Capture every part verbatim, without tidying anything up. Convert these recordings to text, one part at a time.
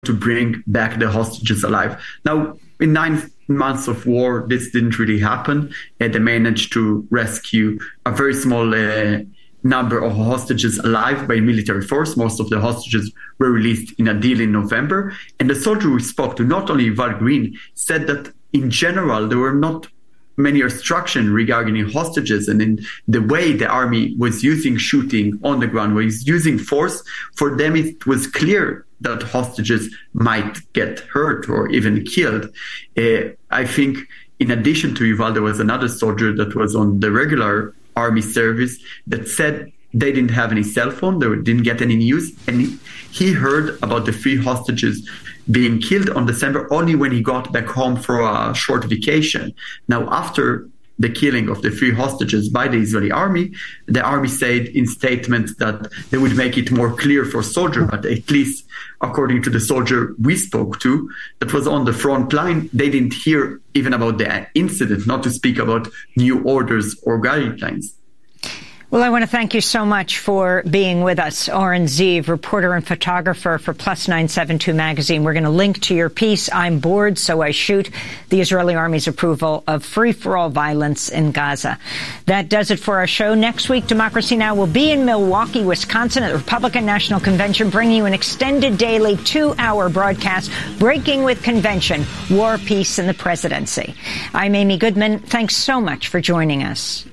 to bring back the hostages alive. Now, in nine months of war, this didn't really happen. And they managed to rescue a very small uh, number of hostages alive by military force. Most of the hostages were released in a deal in November. And the soldier we spoke to, not only Yuval Green, said that in general, there were not many restrictions regarding hostages, and in the way the army was using shooting on the ground, was using force. For them, it was clear that hostages might get hurt or even killed. Uh, I think in addition to Yuval, there was another soldier that was on the regular army service that said they didn't have any cell phone, they didn't get any news, and he heard about the three hostages being killed on December only when he got back home for a short vacation. Now, after the killing of the three hostages by the Israeli army, the army said in statements that they would make it more clear for soldiers, but at least according to the soldier we spoke to that was on the front line, they didn't hear even about the incident, not to speak about new orders or guidelines. Well, I want to thank you so much for being with us, Oren Ziv, reporter and photographer for Plus nine seventy-two magazine. We're going to link to your piece, I'm Bored, So I Shoot, the Israeli Army's approval of free-for-all violence in Gaza. That does it for our show. Next week, Democracy Now! Will be in Milwaukee, Wisconsin at the Republican National Convention, bringing you an extended daily two-hour broadcast, Breaking with Convention, War, Peace, and the Presidency. I'm Amy Goodman. Thanks so much for joining us.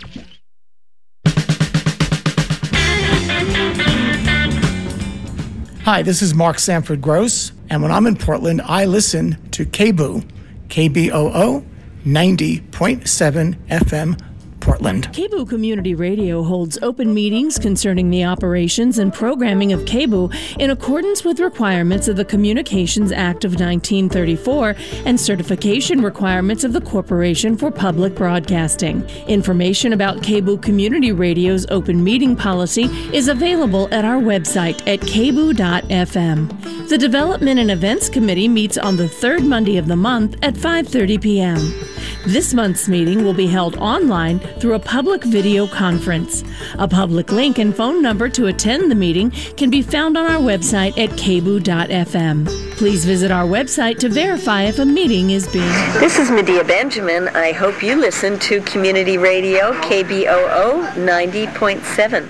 Hi, this is Mark Sanford Gross, and when I'm in Portland, I listen to K B O O, K B O O, ninety point seven F M, Portland. K B O O Community Radio holds open meetings concerning the operations and programming of K B O O in accordance with requirements of the Communications Act of nineteen thirty-four and certification requirements of the Corporation for Public Broadcasting. Information about K B O O Community Radio's open meeting policy is available at our website at k b o dot f m. The Development and Events Committee meets on the third Monday of the month at five thirty p.m. This month's meeting will be held online through a public video conference. A public link and phone number to attend the meeting can be found on our website at k b o dot f m. Please visit our website to verify if a meeting is being held. This is Medea Benjamin. I hope you listen to Community Radio K B O O ninety point seven.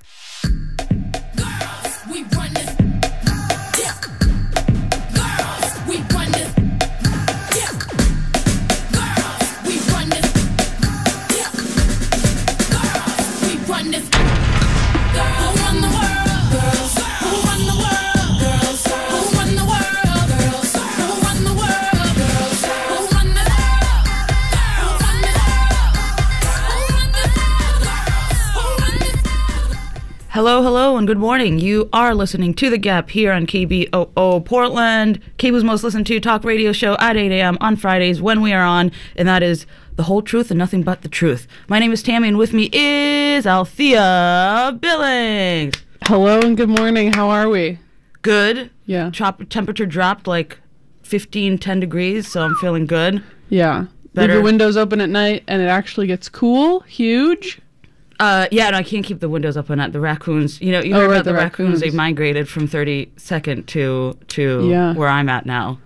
Hello, hello, and good morning. You are listening to The Gap here on K B O O Portland, K B O's most listened to talk radio show at eight a.m. on Fridays when we are on, and that is The Whole Truth and Nothing But the Truth. My name is Tammy, and with me is Althea Billings. Hello, and good morning. How are we? Good. Yeah. Trop- temperature dropped like fifteen, ten degrees, so I'm feeling good. Yeah. Better. Leave your windows open at night, and it actually gets cool, huge. Uh, yeah, no, I can't keep the windows open at the raccoons. You know, you Oh, heard right, about the, the raccoons. raccoons. They migrated from thirty-second to to Yeah. where I'm at now.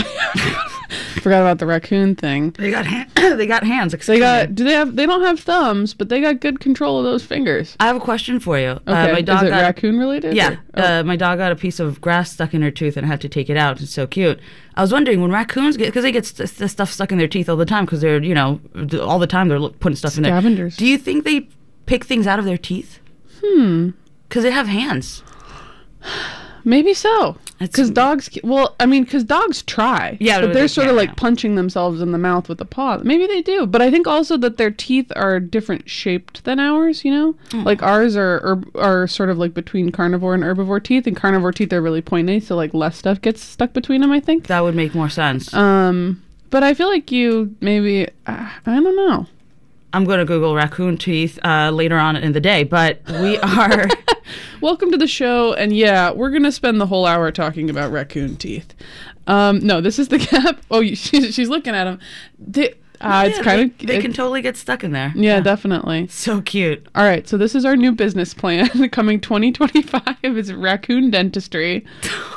Forgot about the raccoon thing. They got ha- they got hands. They got. Do they have? They don't have thumbs, but they got good control of those fingers. I have a question for you. Okay. Uh, my dog Is it got, raccoon related? Yeah. or- Uh, my dog got a piece of grass stuck in her tooth and I had to take it out. It's so cute. I was wondering when raccoons get, because they get st- st- stuff stuck in their teeth all the time because they're, you know, all the time they're lo- putting stuff in there. Scavengers. Do you think they pick things out of their teeth? Hmm. Because they have hands. Maybe so. That's- Because dogs. Well, I mean, because dogs try. Yeah, but but they're they sort of can't like now. punching themselves in the mouth with a paw. Maybe they do, but I think also that their teeth are different shaped than ours. You know, Mm. like ours are, are are sort of like between carnivore and herbivore teeth, and carnivore teeth are really pointy, so like less stuff gets stuck between them. I think. That would make more sense. Um, but I feel like you maybe uh, I don't know. I'm going to Google raccoon teeth uh, later on in the day, but we are... Welcome to the show, and yeah, we're going to spend the whole hour talking about raccoon teeth. Um, no, this is The Gap. Oh, you- she's, she's looking at them. They, uh, Yeah, it's kind they, of... They it- can totally get stuck in there. Yeah, definitely. So cute. All right, so this is our new business plan coming twenty twenty-five. It's raccoon dentistry.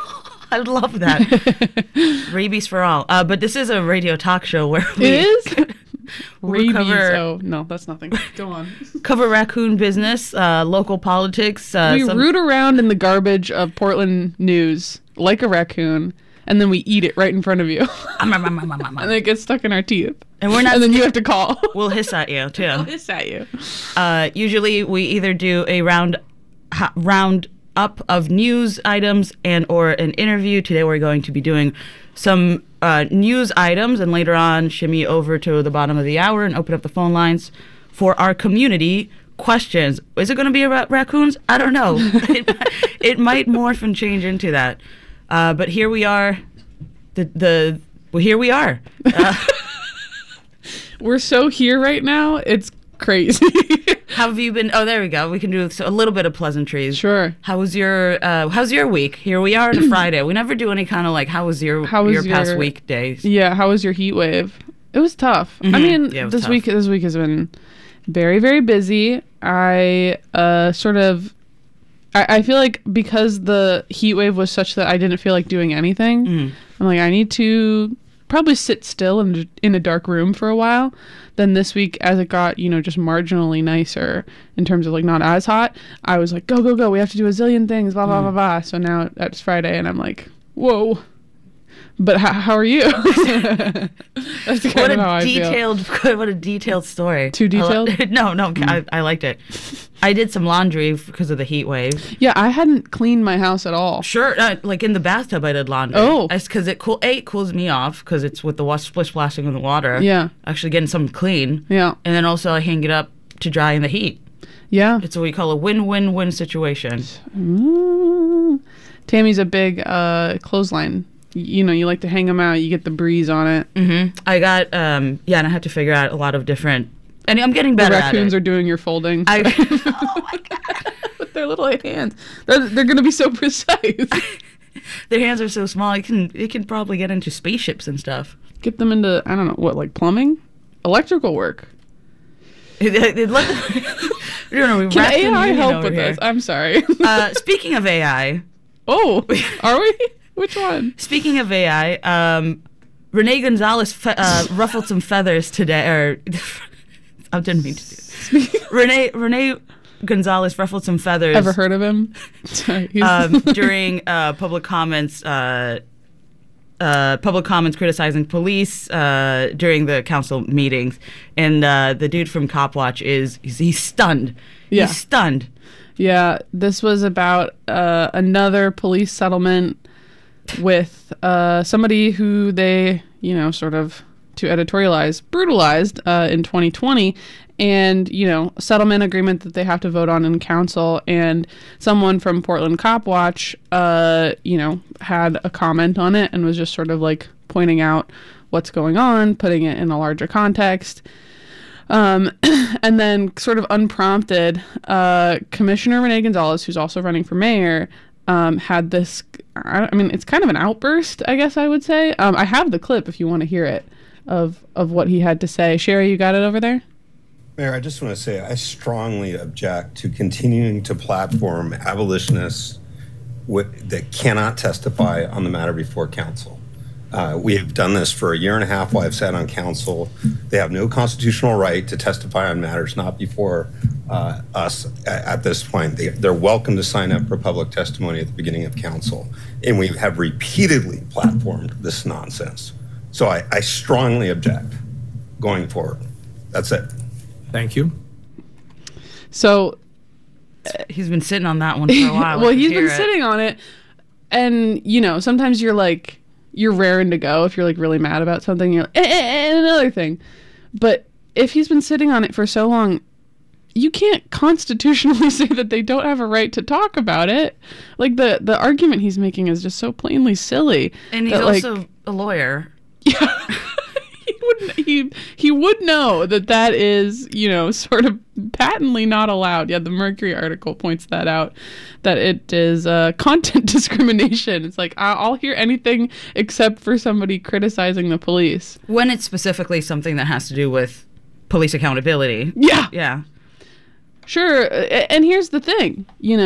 I love that. Rabies for all. Uh, but this is a radio talk show where we... It is? we Rabies. cover, oh, no, that's nothing. Go on. cover raccoon business, uh, local politics. Uh, we some... root around in the garbage of Portland news like a raccoon, and then we eat it right in front of you. And then it gets stuck in our teeth. And we're not. And then you have to call. We'll hiss at you, too. We'll hiss at you. Uh, usually we either do a round, ha- round up of news items and or an interview. Today we're going to be doing some uh, news items, and later on shimmy over to the bottom of the hour and open up the phone lines for our community questions. Is it going to be about raccoons? I don't know. it, it might morph and change into that. Uh, but here we are. The the well, here we are. Uh, We're so here right now. It's crazy. How have you been? Oh, there we go. We can do a little bit of pleasantries. Sure. How was your uh, How's your week? Here we are on a Friday. We never do any kind of like, how was your how was your, your past week days? Yeah. How was your heat wave? It was tough. Mm-hmm. I mean, yeah, this tough. week this week has been very very busy. I uh sort of. I, I feel like because the heat wave was such that I didn't feel like doing anything. Mm. I'm like, I need to probably sit still in, in a dark room for a while. Then this week, as it got, you know, just marginally nicer in terms of like not as hot, I was like, go, go, go. We have to do a zillion things, blah, blah, Mm. blah, blah. So now it's Friday and I'm like, whoa. But how, how are you? That's kind What of a how I detailed, feel. what a detailed story. Too detailed? I li- no, no, I, I liked it. I did some laundry because of the heat wave. Yeah, I hadn't cleaned my house at all. Sure, uh, like in the bathtub, I did laundry. Oh. because it cool. A, it cools me off because it's with the wash, splish splashing in the water. Yeah. actually getting something clean. Yeah. and then also I hang it up to dry in the heat. Yeah. It's what we call a win-win-win situation. Mm. Tammy's a big uh, clothesline. You know, you like to hang them out. You get the breeze on it. Mm-hmm. I got um, yeah, and I had to figure out a lot of different. And I'm getting The better raccoons at it. are doing your folding. I, oh my god! With their little hands, they're, they're going to be so precise. Their hands are so small. It can it can probably get into spaceships and stuff. Get them into I don't know what, like plumbing, electrical work. It, it, it, let them, you know, Can A I union help over with here. this? I'm sorry. uh, speaking of A I, oh, are we? Which one? Speaking of A I, um, Renee Gonzalez fe- uh, ruffled some feathers today. Or I didn't mean to do it. Renee Renee Gonzalez ruffled some feathers. Ever heard of him? Sorry, he's- um, during uh, public comments, uh, uh, public comments criticizing police uh, during the council meetings, and uh, the dude from Cop Watch is he's, he's stunned. Yeah. He's stunned. Yeah, this was about uh, another police settlement with uh, somebody who they, you know, sort of, to editorialize, brutalized uh, in twenty twenty. And, you know, a settlement agreement that they have to vote on in council. And someone from Portland Cop Watch, uh, you know, had a comment on it and was just sort of like pointing out what's going on, putting it in a larger context. Um, and then sort of unprompted, uh, Commissioner Renee Gonzalez, who's also running for mayor, um, had this, I mean, it's kind of an outburst, I guess I would say. Um, I have the clip if you want to hear it of, of what he had to say. Sherry, you got it over there? Mayor, I just want to say I strongly object to continuing to platform abolitionists with, that cannot testify on the matter before council. Uh, we have done this for a year and a half while I've sat on council. They have no constitutional right to testify on matters not before uh, us at, at this point. They, they're welcome to sign up for public testimony at the beginning of council. And we have repeatedly platformed this nonsense. So I, I strongly object going forward. That's it. Thank you. So He's been sitting on that one for a while. well, I can he's hear been it. sitting on it. And, you know, sometimes you're like, you're raring to go if you're like really mad about something. You're like, eh, eh, eh, another thing. But if he's been sitting on it for so long, you can't constitutionally say that they don't have a right to talk about it. Like the, the argument he's making is just so plainly silly. And he's that, like, also a lawyer. Yeah. he would he he would know that that is, you know, sort of patently not allowed. Yeah, the Mercury article points that out, that it is uh, content discrimination. It's like I- I'll hear anything except for somebody criticizing the police. When it's specifically something that has to do with police accountability. Yeah. Yeah. Sure. a- And here's the thing, you know,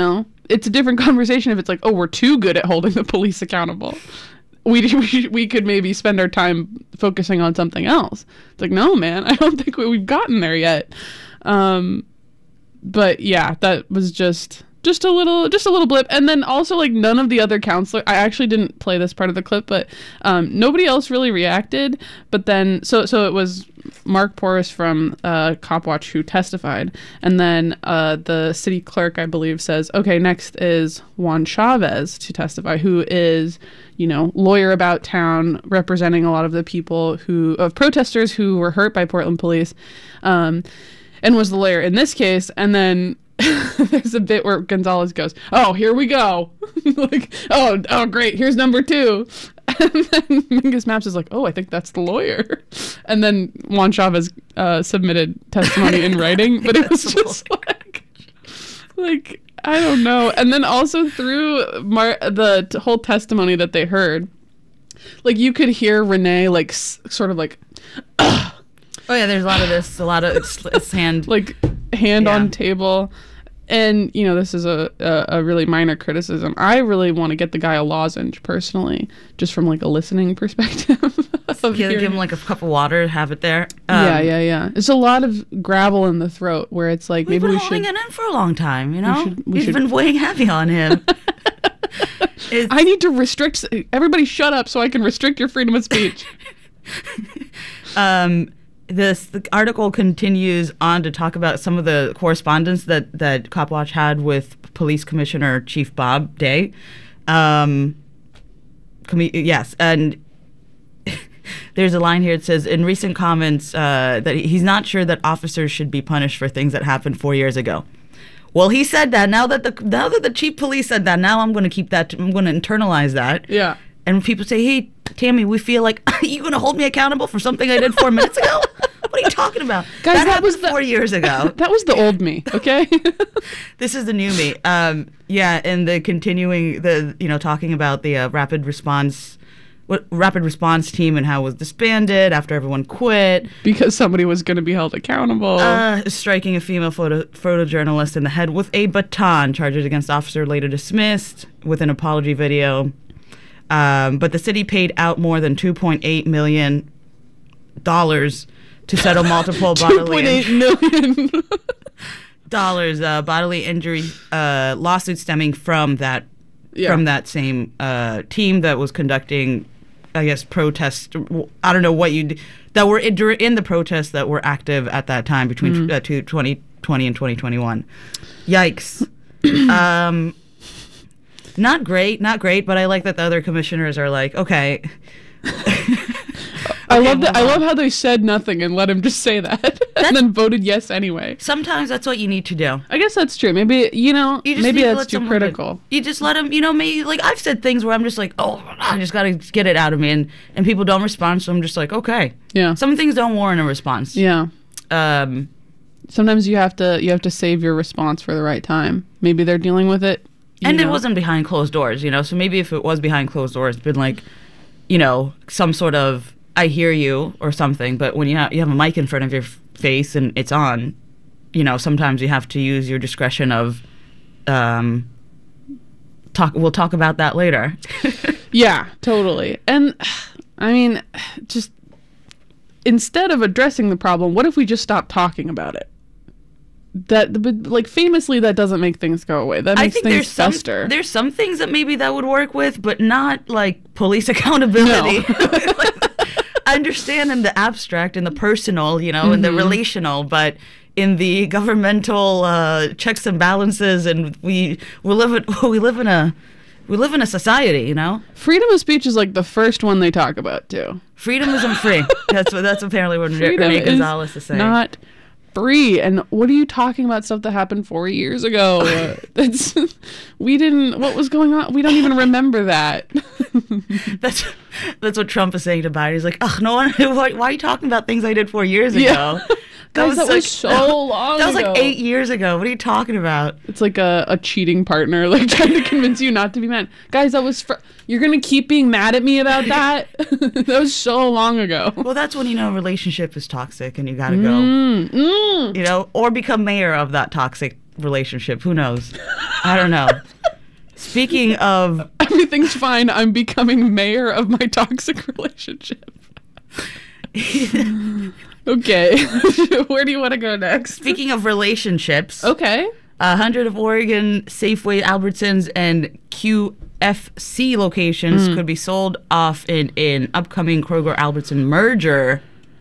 it's a different conversation if it's like, oh, we're too good at holding the police accountable. We, we we could maybe spend our time focusing on something else. It's like, no, man, I don't think we, we've gotten there yet. Um, but yeah, that was just just a little just a little blip. And then also, like, none of the other counselors, I actually didn't play this part of the clip, but um, nobody else really reacted. But then, so so it was Mark Porras from uh, Copwatch who testified, and then uh, the city clerk, I believe, says, okay, next is Juan Chavez to testify, who is, you know, lawyer about town, representing a lot of the people who, of protesters who were hurt by Portland police, um, and was the lawyer in this case. And then there's a bit where Gonzalez goes, oh, here we go. Like, oh, oh, great, here's number two. And then Mingus Maps is like, oh, I think that's the lawyer. And then Juan Chavez uh, submitted testimony in writing, but it was just like, like, I don't know. And then also through Mar- the t- whole testimony that they heard, like, you could hear Renee, like, s- sort of like, ugh. Oh, yeah, there's a lot of this, a lot of it's, it's hand. Like, hand Yeah. on table. And, you know, this is a, a, a really minor criticism. I really want to get the guy a lozenge, personally, just from, like, a listening perspective. of Give, give him like a cup of water, have it there. Um, yeah, yeah, yeah. It's a lot of gravel in the throat where it's like, We've maybe been we holding should... it in for a long time, you know? should- we We've should- been weighing heavy on him. It's- I need to restrict... Everybody shut up so I can restrict your freedom of speech. um, this the article continues on to talk about some of the correspondence that, that Copwatch had with Police Commissioner Chief Bob Day. Um, com- yes, and there's a line here that says, in recent comments, uh, that he's not sure that officers should be punished for things that happened four years ago. Well, he said that. Now that the now that the chief police said that, now I'm going to keep that. I'm going to internalize that. Yeah. And people say, hey, Tammy, we feel like, are you going to hold me accountable for something I did four minutes ago? What are you talking about? Guys, that, that was happened the, four years ago. That was the old me, okay? This is the new me. Um, yeah, and the continuing, the you know, talking about the uh, rapid response, what rapid response team and how it was disbanded after everyone quit. Because somebody was going to be held accountable. Uh, striking a female photo photojournalist in the head with a baton. Charges against officer later dismissed with an apology video. Um, but the city paid out more than two point eight million dollars to settle multiple bodily two point eight million dollars uh, bodily injury uh, lawsuits stemming from that Yeah. from that same uh, team that was conducting, I guess, protests. I don't know what you that were in, in the protests that were active at that time between Mm-hmm. uh, to twenty twenty and twenty twenty-one. Yikes. um, not great, not great. But I like that the other commissioners are like, okay. I Okay, love that. I move on. love how they said nothing and let him just say that, and then voted yes anyway. Sometimes that's what you need to do. I guess that's true. Maybe you know. You just maybe need to that's let too someone critical. You just let them, you know, maybe, like, I've said things where I'm just like, oh, I just got to get it out of me. And, and people don't respond, so I'm just like, okay. Yeah. Some things don't warrant a response. Yeah. Um, Sometimes you have to you have to save your response for the right time. Maybe they're dealing with it. you and know. it wasn't behind closed doors, you know? So maybe if it was behind closed doors, it'd been like, you know, some sort of, I hear you or something. But when you, ha- you have a mic in front of your f- face and it's on, you know, sometimes you have to use your discretion of, um, talk. We'll talk about that later. Yeah, totally. And I mean, just instead of addressing the problem, what if we just stop talking about it? That, but, like, famously, that doesn't make things go away. That I makes think things there's some fester. there's some things that maybe that would work with, but not like police accountability. Like, I understand in the abstract, in the personal, you know, in the relational, but in the governmental uh, checks and balances, and we we live in, we live in a we live in a society, you know. Freedom of speech is like the first one they talk about too. Freedom isn't free. That's what that's apparently what Freedom Renee is Gonzalez is saying. not free. And what are you talking about? Stuff that happened four years ago. Uh, that's we didn't. What was going on? We don't even remember that. That's that's what Trump is saying to Biden. He's like, "Oh, no one. Why, why are you talking about things I did four years ago? Yeah. Guys, that was so long That was like ago. eight years ago. What are you talking about? It's like a, a cheating partner, like trying to convince you not to be mad. Guys, that was fr- you're gonna keep being mad at me about that? That was so long ago. Well, that's when you know a relationship is toxic and you gotta go. Mm, mm. You know, or become mayor of that toxic relationship. Who knows? I don't know. Speaking of... Everything's fine. I'm becoming mayor of my toxic relationship. Okay. Where do you want to go next? Speaking of relationships. Okay. A hundred of Oregon, Safeway, Albertsons, and Q F C locations mm. could be sold off in an upcoming Kroger-Albertson merger.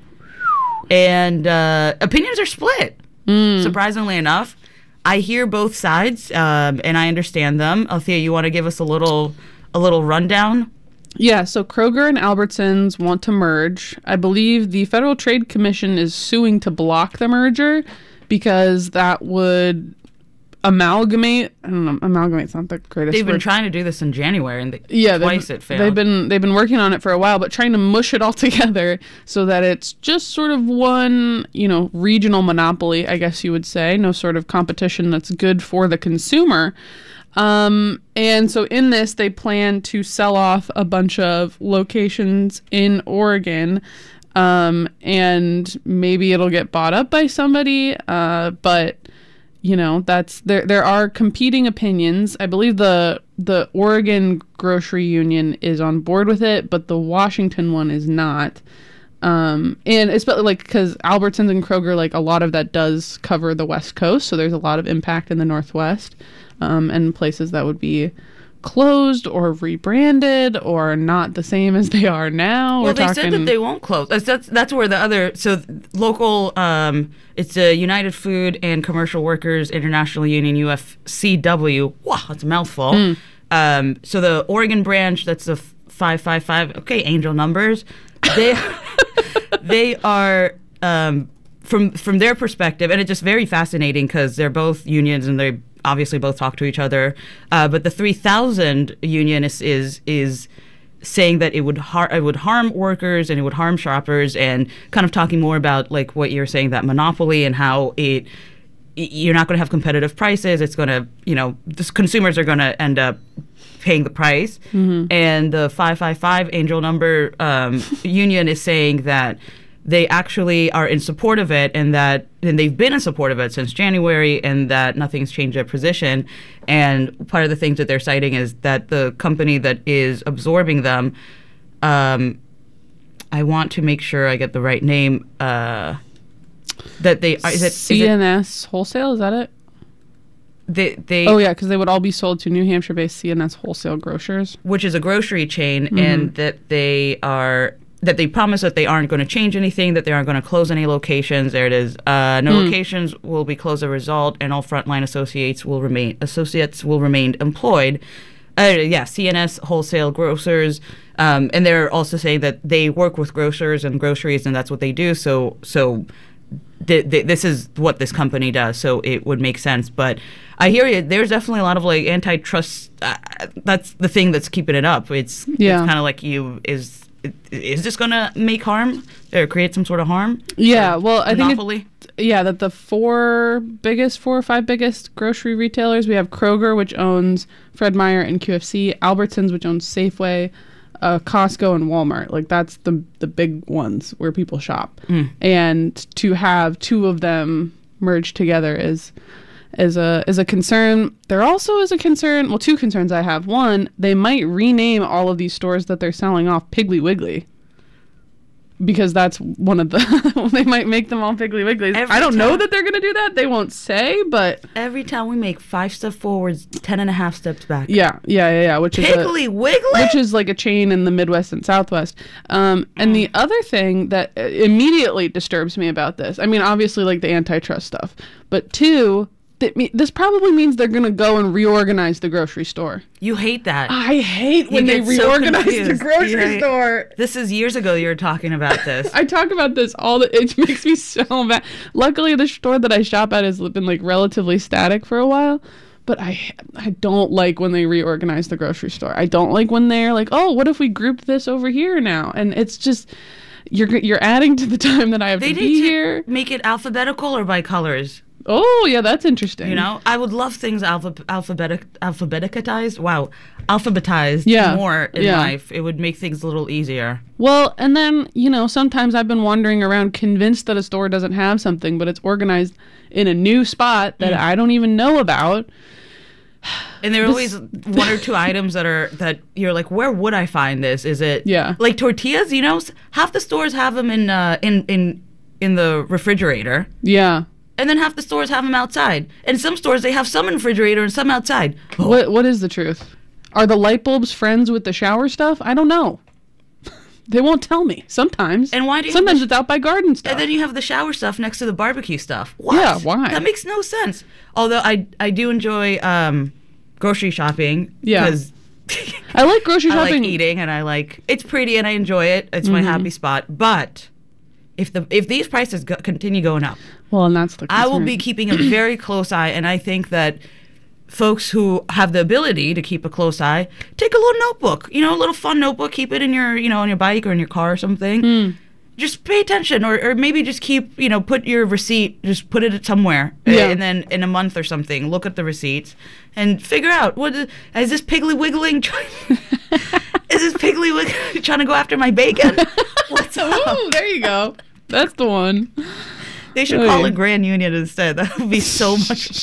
And uh, opinions are split, mm. surprisingly enough. I hear both sides, um, and I understand them. Althea, you want to give us a little, a little rundown? Yeah, so Kroger and Albertsons want to merge. I believe the Federal Trade Commission is suing to block the merger because that would amalgamate. I don't know, amalgamate's not the greatest They've been word. trying to do this in January, and they, yeah, twice they've, it failed. They've been they've been working on it for a while, but trying to mush it all together so that it's just sort of one, you know, regional monopoly, I guess you would say. No sort of competition that's good for the consumer. Um, and so in this, they plan to sell off a bunch of locations in Oregon, um, and maybe it'll get bought up by somebody, uh, but... You know, that's there. There are competing opinions. I believe the the Oregon Grocery Union is on board with it, but the Washington one is not. Um, and especially like because Albertsons and Kroger, like a lot of that does cover the West Coast, so there's a lot of impact in the Northwest, um, and places that would be closed or rebranded or not the same as they are now. Well, We're they talking... said that they won't close. That's that's, that's where the other so local. Um, it's a United Food and Commercial Workers International Union, U F C W. Wow, that's a mouthful. Mm. Um, so the Oregon branch, that's the five five five. Okay, angel numbers. They they are. Um, from from their perspective, and it's just very fascinating because they're both unions and they obviously both talk to each other. Uh, but the three thousand union is, is is saying that it would har- it would harm workers and it would harm shoppers, and kind of talking more about like what you're saying, that monopoly and how it you're not going to have competitive prices. It's going to, you know, the consumers are going to end up paying the price. Mm-hmm. And the five five five angel number um, union is saying that they actually are in support of it, and that and they've been in support of it since January, and that nothing's changed their position. And part of the things that they're citing is that the company that is absorbing them, um, I want to make sure I get the right name, uh, that they is it C N S is it, Wholesale, is that it? They, they oh yeah, because they would all be sold to New Hampshire-based C N S Wholesale Grocers, which is a grocery chain, mm-hmm. and that they are. That they promise that they aren't going to change anything, that they aren't going to close any locations. There it is. Uh, no mm. locations will be closed as a result, and all frontline associates will remain associates will remain employed. Uh, yeah, C N S Wholesale Grocers, um, and they're also saying that they work with grocers and groceries, and that's what they do. So, so th- th- this is what this company does. So it would make sense. But I hear you. There's definitely a lot of like antitrust. Uh, that's the thing that's keeping it up. It's yeah. it's kind of like you is. Is this going to make harm or create some sort of harm? Yeah, well, I monopoly? think it, yeah, that the four biggest, four or five biggest grocery retailers, we have Kroger, which owns Fred Meyer and Q F C, Albertsons, which owns Safeway, uh, Costco, and Walmart. Like that's the the big ones where people shop. Mm. And to have two of them merged together is is a is a concern. There also is a concern, well, two concerns I have. One, they might rename all of these stores that they're selling off Piggly Wiggly, because that's one of the they might make them all Piggly Wigglies. Every I don't time. know that they're going to do that. They won't say, but every time we make five steps forwards, ten and a half steps back. Yeah, yeah, yeah, yeah. Which Piggly is a, Wiggly? Which is like a chain in the Midwest and Southwest. Um, and mm. the other thing that immediately disturbs me about this, I mean, obviously like the antitrust stuff, but two, this probably means they're going to go and reorganize the grocery store. You hate that. I hate when they reorganize so the grocery store. This is years ago you were talking about this. I talk about this all the it makes me so mad. Luckily the store that I shop at has been like relatively static for a while, but I I don't like when they reorganize the grocery store. I don't like when they're like, "Oh, what if we grouped this over here now?" And it's just you're you're adding to the time that I have they to be to here. Make it alphabetical or by colors. Oh, yeah, that's interesting. You know, I would love things alpha, alphabetic, alphabeticized. Wow. Alphabetized yeah. more in yeah. life. It would make things a little easier. Well, and then, you know, sometimes I've been wandering around convinced that a store doesn't have something, but it's organized in a new spot that mm. I don't even know about. And there are This- always one or two items that are that you're like, where would I find this? Is it Yeah. like tortillas? You know, s- half the stores have them in uh, in in in the refrigerator, Yeah. and then half the stores have them outside. And some stores they have some in the refrigerator and some outside. Oh, What What is the truth? Are the light bulbs friends with the shower stuff? I don't know. They won't tell me. Sometimes. And why do you Sometimes have it's out by garden stuff. And then you have the shower stuff next to the barbecue stuff. What? Yeah, why? That makes no sense. Although I I do enjoy um, grocery shopping. Yeah. Because I like grocery I shopping. like eating and I like it's pretty and I enjoy it. It's my happy spot. But if the if these prices go, continue going up, Well, and that's the I will concern. be keeping a very close eye. And I think that folks who have the ability to keep a close eye, take a little notebook, you know, a little fun notebook, keep it in your, you know, on your bike or in your car or something. Hmm. Just pay attention, or, or maybe just keep, you know, put your receipt, just put it somewhere, uh, Yeah. and then in a month or something, look at the receipts and figure out what is, is this Piggly Wiggling? Trying, is this Piggly Wiggling trying to go after my bacon? What's up? Ooh, there you go. That's the one. They should Oh, call yeah. it Grand Union instead. That would be so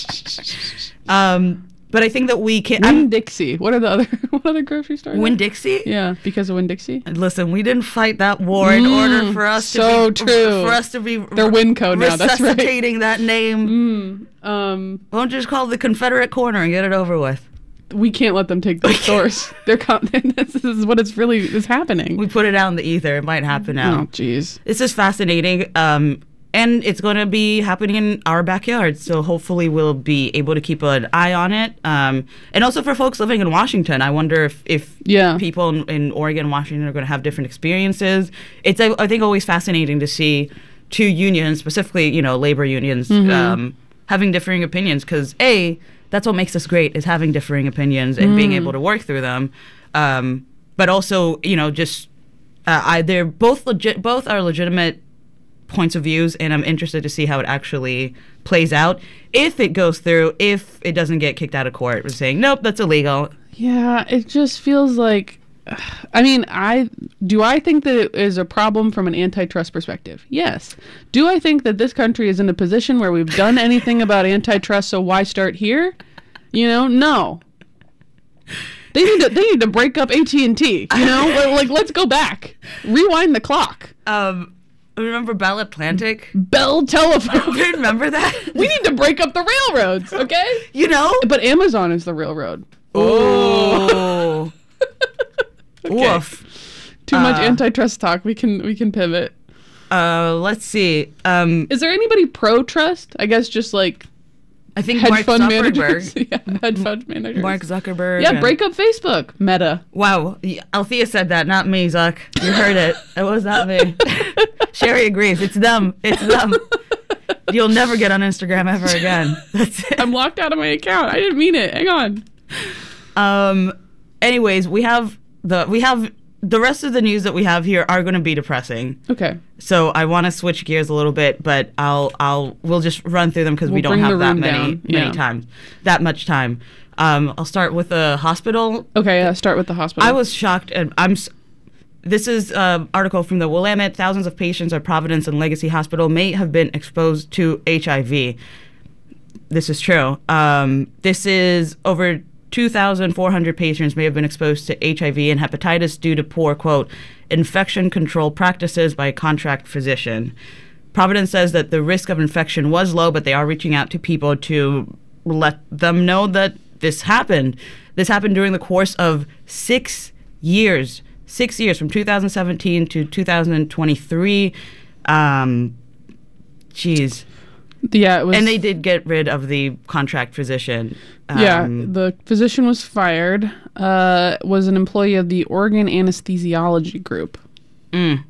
much. Um, but I think that we can. I'm- Winn-Dixie. What are the other what other grocery stores? Winn-Dixie? Yeah, because of Winn-Dixie. Listen, we didn't fight that war in order for us to so be true. for us to be They're Winco now, that's right. resuscitating that name. Um, Why don't you just call it the Confederate Corner and get it over with? we can't let them take those stores. They're con- this is what it's really is happening. We put it out in the ether. It might happen now. Oh, jeez. This is fascinating. Um, and it's going to be happening in our backyard. So hopefully we'll be able to keep an eye on it. Um, and also for folks living in Washington, I wonder if, if Yeah. people in, in Oregon and Washington are going to have different experiences. It's, I, I think, always fascinating to see two unions, specifically, you know, labor unions, um, having differing opinions. Because, A, that's what makes us great, is having differing opinions and being able to work through them. Um, but also, you know, just uh, I, they're both legit. Both are legitimate points of views, and I'm interested to see how it actually plays out. If it goes through, if it doesn't get kicked out of court, we're saying nope, that's illegal. Yeah, it just feels like. I mean, I do. I think that it is a problem from an antitrust perspective. Yes. Do I think that this country is in a position where we've done anything about antitrust? So why start here? You know, no. They need to. They need to break up A T and T. You know, like, like let's go back, rewind the clock. Um, remember Bell Atlantic? Bell Telephone. Remember that? We need to break up the railroads, okay? You know? But Amazon is the railroad. Oh. Okay. Woof. Too much Uh, antitrust talk. We can we can pivot. Uh, let's see. Um, Is there anybody pro trust? I guess just like I think hedge Mark fund Zuckerberg. managers. yeah, hedge fund managers. Mark Zuckerberg. Yeah, and- break up Facebook. Meta. Wow, y- Althea said that, not me, Zuck. You heard it. It was not me. Sherry agrees. It's them. It's them. You'll never get on Instagram ever again. That's it. I'm locked out of my account. I didn't mean it. Hang on. Um. Anyways, we have the we have the rest of the news that we have here are going to be depressing. Okay. So I want to switch gears a little bit, but I'll I'll we'll just run through them because we We'll don't bring have the that room many down. many Yeah. times, that much time. Um. I'll start with the hospital. Okay. Uh, start with the hospital. I was shocked, and I'm. s- This is an article from the Willamette. Thousands of patients at Providence and Legacy Hospital may have been exposed to H I V. This is true. Um, this is over two thousand four hundred patients may have been exposed to H I V and hepatitis due to poor, quote, infection control practices by a contract physician. Providence says that the risk of infection was low, but they are reaching out to people to let them know that this happened. This happened during the course of six years. Six years, from two thousand seventeen to two thousand twenty-three. Um, geez. Yeah, it was. And they did get rid of the contract physician. Yeah, Um, the physician was fired. Uh, was an employee of the Oregon Anesthesiology Group. Mm.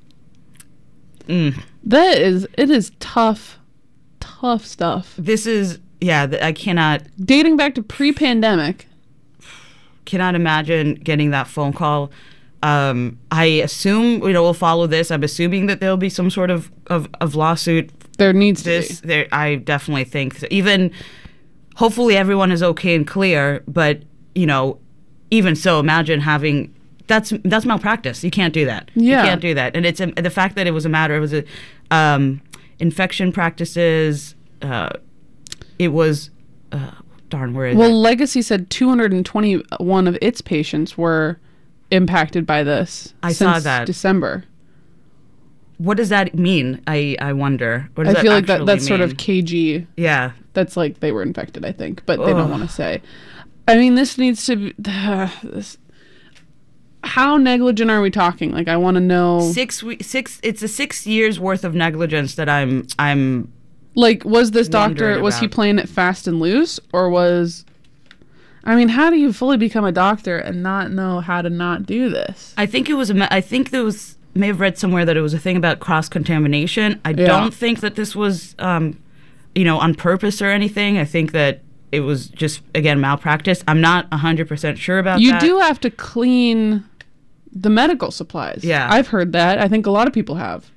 Mm. That is, it is tough, tough stuff. This is, yeah, th- I cannot Dating back to pre-pandemic. cannot imagine getting that phone call. Um, I assume, you know, we'll follow this. I'm assuming that there'll be some sort of, of, of lawsuit. There needs to This, be. there, I definitely think that even, hopefully everyone is okay and clear, but, you know, even so, imagine having, that's that's malpractice. You can't do that. Yeah. You can't do that. And it's a, the fact that it was a matter, it was a, um, infection practices, uh, it was, uh, darn, where is Well, it? Legacy said two hundred twenty-one of its patients were impacted by this. I since saw that. December. What does that mean? I, I wonder. What does I feel that like that actually that's sort mean? of K G. Yeah. That's like they were infected, I think, but they don't Ugh. want to say. I mean, this needs to be. Uh, this, how negligent are we talking? Like, I want to know. Six we- six. It's a six years worth of negligence that I'm I'm. Like, was this doctor, wondering was he about. playing it fast and loose, or was. I mean, how do you fully become a doctor and not know how to not do this? I think it was. A, me- I think there was. May have read somewhere that it was a thing about cross contamination. I Yeah. don't think that this was, um, you know, on purpose or anything. I think that it was just again malpractice. I'm not a hundred percent sure about You that. do have to clean the medical supplies. Yeah. I've heard that. I think a lot of people have.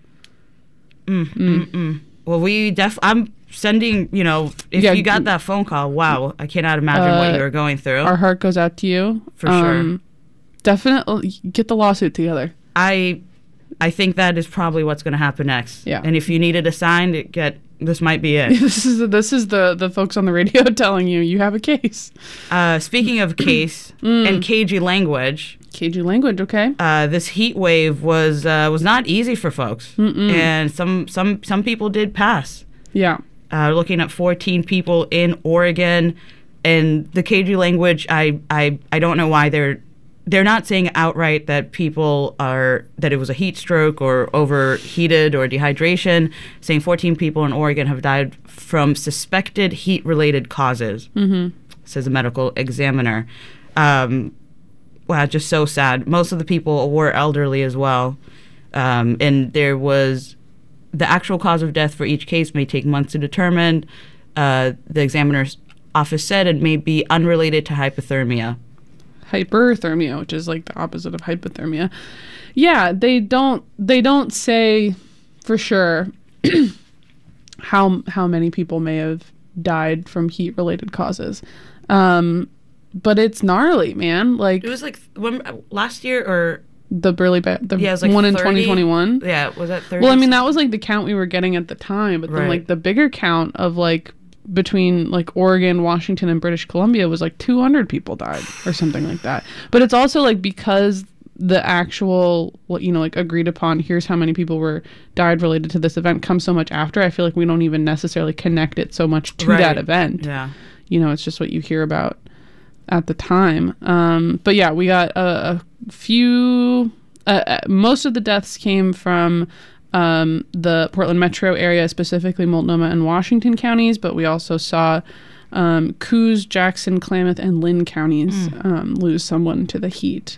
Well, we def. I'm sending. You know, if Yeah, you got that phone call, wow, I cannot imagine what Uh, you were going through. Our heart goes out to you. For sure. Definitely get the lawsuit together. I, I think that is probably what's going to happen next. Yeah. And if you needed a sign, it get this might be it. This is this is the the folks on the radio telling you you have a case. Uh, speaking of case Mm. and cagey language. K G language, okay? Uh, this heat wave was uh, was not easy for folks, and some some some people did pass. Yeah. Uh, looking at fourteen people in Oregon, and the K G language, I, I I don't know why they're they're not saying outright that people are that it was a heat stroke or overheated or dehydration. Saying fourteen people in Oregon have died from suspected heat related causes, mm-hmm. says a medical examiner. Um, Wow, just so sad. Most of the people were elderly as well. Um, and there was the actual cause of death for each case may take months to determine. Uh, the examiner's office said it may be unrelated to hypothermia. Hyperthermia, which is like the opposite of hypothermia. Yeah, they don't they don't say for sure how how many people may have died from heat related causes. Um But it's gnarly, man. Like It was like when, last year or the really bad, the yeah, it was like one in thirty twenty twenty-one. Yeah, was that thirty? Well, I mean, that was like the count we were getting at the time, but then Right. like the bigger count of like between like Oregon, Washington, and British Columbia was like two hundred people died or something like that. But it's also like because the actual, what you know, like agreed upon, here's how many people were died related to this event comes so much after. I feel like we don't even necessarily connect it so much to Right. that event. Yeah. You know, it's just what you hear about at the time. Um, but yeah, we got a, a few, uh, uh, most of the deaths came from um, the Portland metro area, specifically Multnomah and Washington counties, but we also saw um, Coos, Jackson, Klamath, and Lynn counties Mm. um, lose someone to the heat.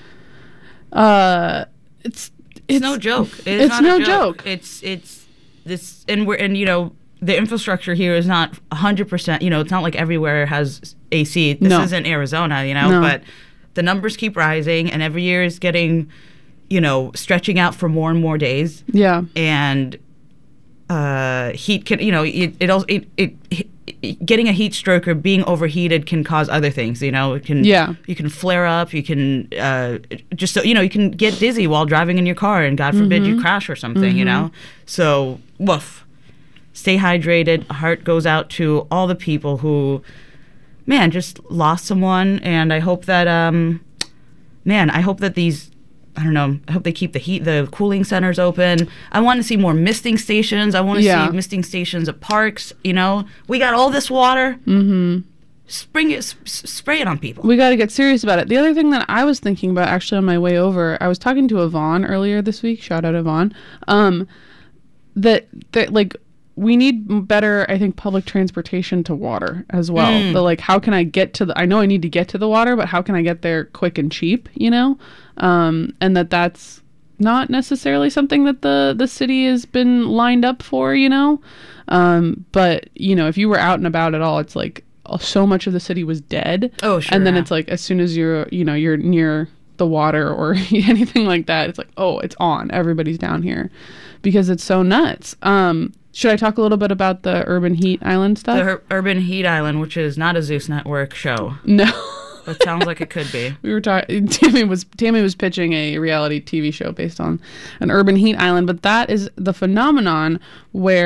Uh, it's, It's, no joke. It's, it's not no a joke. It's it's this, and we're and you know the infrastructure here is not a hundred percent. You know, it's not like everywhere has A C. This No. isn't Arizona, you know. No. But the numbers keep rising, and every year is getting, you know, stretching out for more and more days. Yeah. And uh, heat can, you know, it it also it, it, it getting a heat stroke or being overheated can cause other things. You know, it can Yeah. you can flare up. You can uh, just so you know you can get dizzy while driving in your car, and God forbid Mm-hmm. you crash or something. You know, so woof. Stay hydrated. Heart goes out to all the people who, man, just lost someone, and I hope that, um, man, I hope that these. I don't know. I hope they keep the heat, the cooling centers open. I want to see more misting stations. I want to Yeah. see misting stations at parks. You know, we got all this water. Mm-hmm. Spring it, s- s- spray it on people. We got to get serious about it. The other thing that I was thinking about actually on my way over, I was talking to Yvonne earlier this week. Shout out Yvonne. Um, that that like we need better, I think, public transportation to water as well. Mm. The like, how can I get to the? I know I need to get to the water, but how can I get there quick and cheap? You know, um, and that that's not necessarily something that the the city has been lined up for. You know, um, but you know, if you were out and about at all, it's like so much of the city was dead. Oh, sure, And then yeah. it's like as soon as you're, you know, you're near the water or anything like that, it's like, oh, it's on. Everybody's down here because it's so nuts. Um, should I talk a little bit about the Urban Heat Island stuff? The Ur- Urban Heat Island, which is not a Zeus Network show, no. but sounds like it could be. We were talking. Tammy was Tammy was pitching a reality T V show based on an urban heat island, but that is the phenomenon where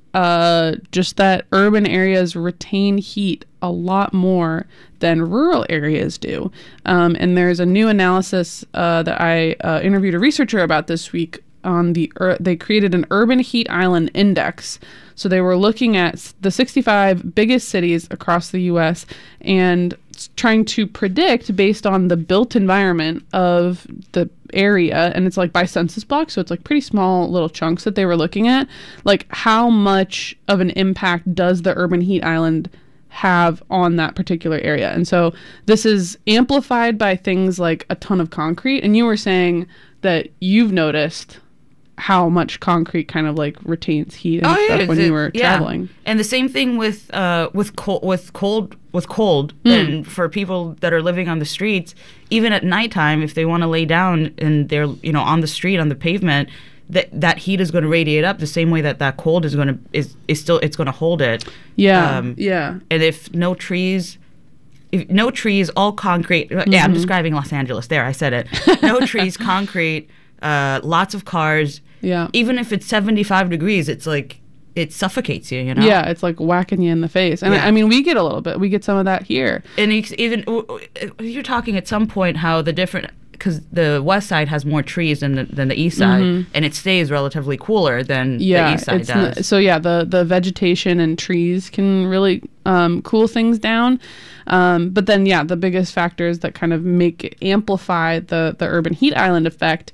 uh, just that urban areas retain heat a lot more than rural areas do. Um, and there's a new analysis uh, that I uh, interviewed a researcher about this week on the, ur- they created an urban heat island index. So they were looking at the sixty-five biggest cities across the U S and trying to predict based on the built environment of the area, and it's like by census block, so it's like pretty small little chunks that they were looking at, like how much of an impact does the urban heat island have on that particular area. And so this is amplified by things like a ton of concrete, and you were saying that you've noticed how much concrete kind of like retains heat and oh, stuff yeah, when it, you were yeah. traveling. And the same thing with uh with cold with cold with cold mm. and for people that are living on the streets, even at nighttime, if they want to lay down and they're, you know, on the street on the pavement, that that heat is going to radiate up the same way that that cold is going to is is still it's going to hold it. Yeah. Um, yeah. And if no trees If no trees, all concrete. Mm-hmm. Yeah, I'm describing Los Angeles. There, I said it. No trees, concrete, uh, lots of cars. Yeah. Even if it's seventy-five degrees, it's like, it suffocates you, you know? Yeah, it's like whacking you in the face. And yeah. I, I mean, we get a little bit. We get some of that here. And even, you're talking at some point how the different, because the west side has more trees than the, than the east side, mm-hmm. and it stays relatively cooler than yeah, the east side does. N- so yeah, the, the vegetation and trees can really um, cool things down. Um, but then, yeah, the biggest factors that kind of make amplify the, the urban heat island effect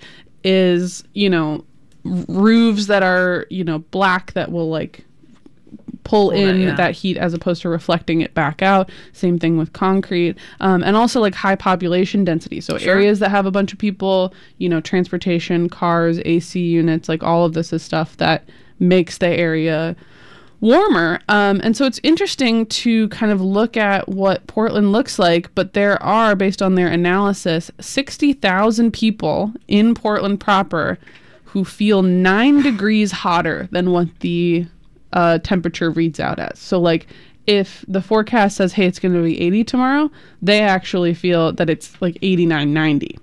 is, you know, roofs that are, you know, black that will like pull, pull in that, yeah. that heat as opposed to reflecting it back out. Same thing with concrete. Um, and also like high population density. So sure. areas that have a bunch of people, you know, transportation, cars, A C units, like all of this is stuff that makes the area warmer. Um, and so it's interesting to kind of look at what Portland looks like, but there are, based on their analysis, sixty thousand people in Portland proper who feel nine degrees hotter than what the uh, temperature reads out as. So like if the forecast says, hey, it's going to be eighty tomorrow, they actually feel that it's like eighty-nine, ninety.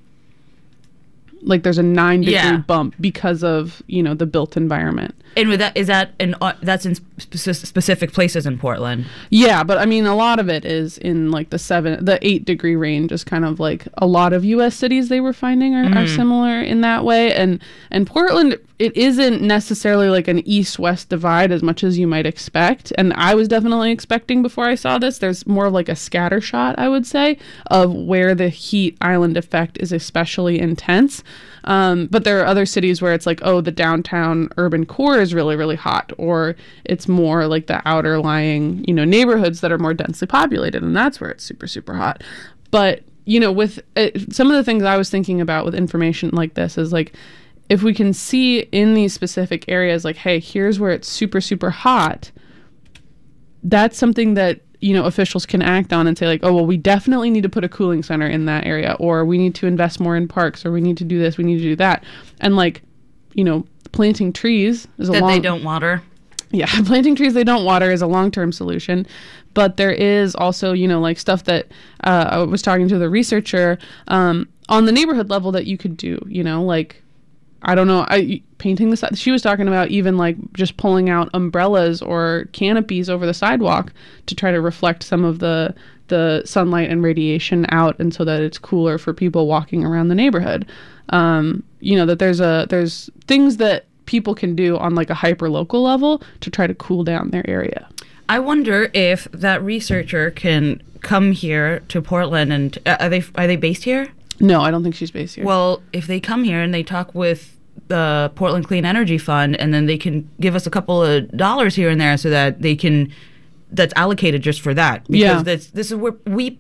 Like there's a nine degree yeah. bump because of, you know, the built environment. And with that, is that in, uh, that's in spe- specific places in Portland? Yeah, but I mean, a lot of it is in like the seven, the eight degree range is kind of like a lot of U S cities they were finding are, mm. are similar in that way. And, and Portland, it isn't necessarily like an east-west divide as much as you might expect. And I was definitely expecting before I saw this, there's more of like a scatter shot, I would say, of where the heat island effect is especially intense. Um, but there are other cities where it's like, oh, the downtown urban core is really, really hot, or it's more like the outer lying, you know, neighborhoods that are more densely populated, and that's where it's super, super hot. But, you know, with uh, some of the things I was thinking about with information like this is like, if we can see in these specific areas, like, hey, here's where it's super, super hot, that's something that, you know, officials can act on and say like, oh, well, we definitely need to put a cooling center in that area, or we need to invest more in parks, or we need to do this, we need to do that. And like, you know, planting trees is a that long... they don't water. Yeah, planting trees they don't water is a long-term solution. But there is also, you know, like stuff that uh, I was talking to the researcher um, on the neighborhood level that you could do, you know, like, I don't know, I painting the side. She was talking about even like just pulling out umbrellas or canopies over the sidewalk to try to reflect some of the the sunlight and radiation out, and so that it's cooler for people walking around the neighborhood. Um, you know, that there's a there's things that people can do on like a hyper local level to try to cool down their area. I wonder if that researcher can come here to Portland, and uh, are they are they based here? No, I don't think she's based here. Well, if they come here and they talk with the Portland Clean Energy Fund, and then they can give us a couple of dollars here and there so that they can, that's allocated just for that. Because yeah. this, this is where we,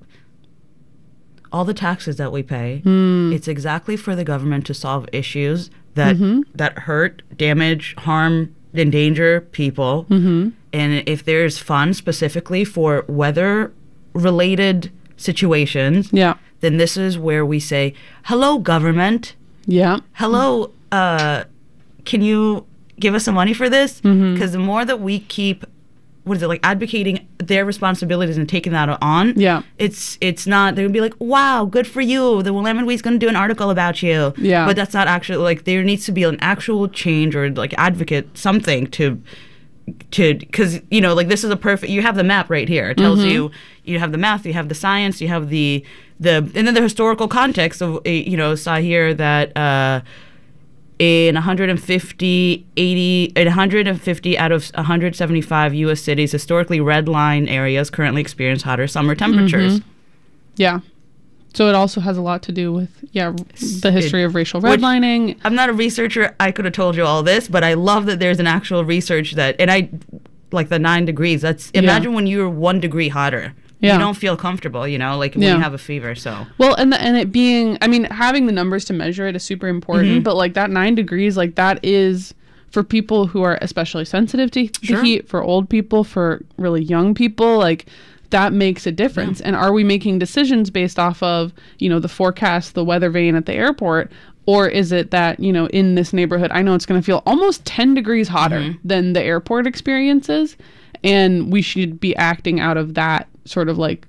all the taxes that we pay, mm. it's exactly for the government to solve issues that mm-hmm. that hurt, damage, harm, endanger people. Mm-hmm. And if there's funds specifically for weather-related situations, yeah. then this is where we say, hello, government. Yeah. Hello, uh, can you give us some money for this? Because mm-hmm. the more that we keep, what is it, like advocating their responsibilities and taking that on, yeah. it's it's not, they're going to be like, wow, good for you. The Willamette Week's going to do an article about you. Yeah. But that's not actually, like, there needs to be an actual change or, like, advocate something to to, because, you know, like this is a perfect, you have the map right here. It tells Mm-hmm. you, you have the math, you have the science, you have the, the, and then the historical context of, uh, you know, saw here that uh, in one hundred fifty, eighty, in one hundred fifty out of one hundred seventy-five U S cities, historically red line areas currently experience hotter summer temperatures. Mm-hmm. Yeah. So it also has a lot to do with, yeah, the history It- of racial which- redlining. I'm not a researcher. I could have told you all this, but I love that there's an actual research that, and I, like the nine degrees, that's, imagine when you're one degree hotter. Yeah. You don't feel comfortable, you know, like when Yeah. you have a fever, so. Well, and the, and it being, I mean, having the numbers to measure it is super important, Mm-hmm. but like that nine degrees, like that is for people who are especially sensitive to Sure. the heat, for old people, for really young people, like that makes a difference. And are we making decisions based off of, you know, the forecast, the weather vane at the airport? Or is it that, you know, in this neighborhood, I know it's going to feel almost ten degrees hotter Mm-hmm. than the airport experiences. And we should be acting out of that sort of like,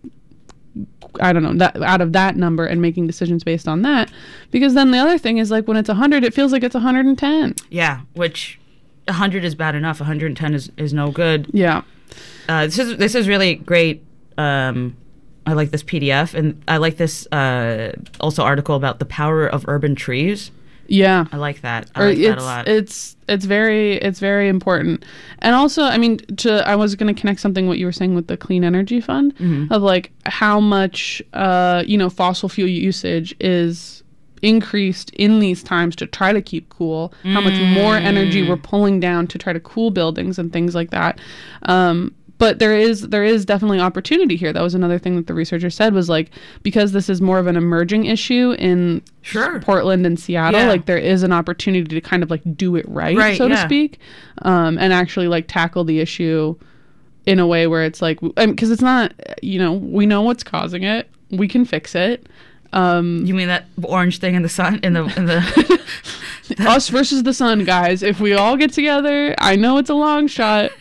I don't know, that out of that number and making decisions based on that. Because then the other thing is like when it's one hundred, it feels like it's one hundred ten. Yeah, which one hundred is bad enough. one hundred ten is, is no good. Yeah. Uh, this is this is really great. Um, I like this P D F, and I like this uh, also article about the power of urban trees. Yeah. I like that. I Or like that it's a lot. it's it's very it's very important. And also, I mean, to I was going to connect something what you were saying with the Clean Energy Fund Mm-hmm. of like how much uh you know fossil fuel usage is increased in these times to try to keep cool, how much more energy we're pulling down to try to cool buildings and things like that. Um But there is there is definitely opportunity here. That was another thing that the researcher said was like, because this is more of an emerging issue in Sure. Portland and Seattle, Yeah. like there is an opportunity to kind of like do it right, Right, so to yeah. speak, um, and actually like tackle the issue in a way where it's like, because it's not, you know, we know what's causing it, we can fix it. Um, You mean that orange thing in the sun in the in the us versus the sun, guys. If we all get together, I know it's a long shot.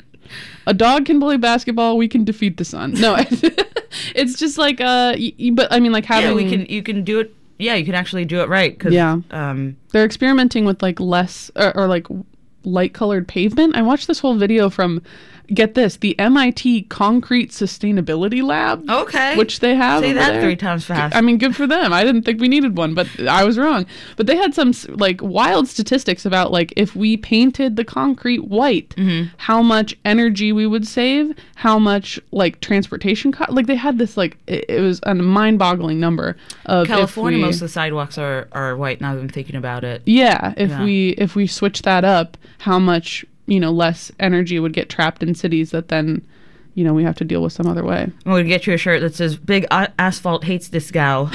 A dog can play basketball. We can defeat the sun. No, it's just like, uh, y- y- but I mean, like having. yeah, we can you can do it. Yeah, you can actually do it right. 'Cause, Yeah. Um, They're experimenting with like less or, or like light colored pavement. I watched this whole video from, get this, the M I T Concrete Sustainability Lab. okay. Which they have. Say over that there. three times fast. I mean, good for them. I didn't think we needed one, but I was wrong. But they had some s- like wild statistics about like if we painted the concrete white, Mm-hmm. how much energy we would save, how much like transportation cost. Like they had this like it, it was a mind-boggling number of if California, we- most of the sidewalks are, are white. Now that I'm thinking about it. Yeah, if Yeah. we if we switch that up, how much, you know, less energy would get trapped in cities that then, you know, we have to deal with some other way. I'm going to get you a shirt that says "Big a- Asphalt Hates This Gal."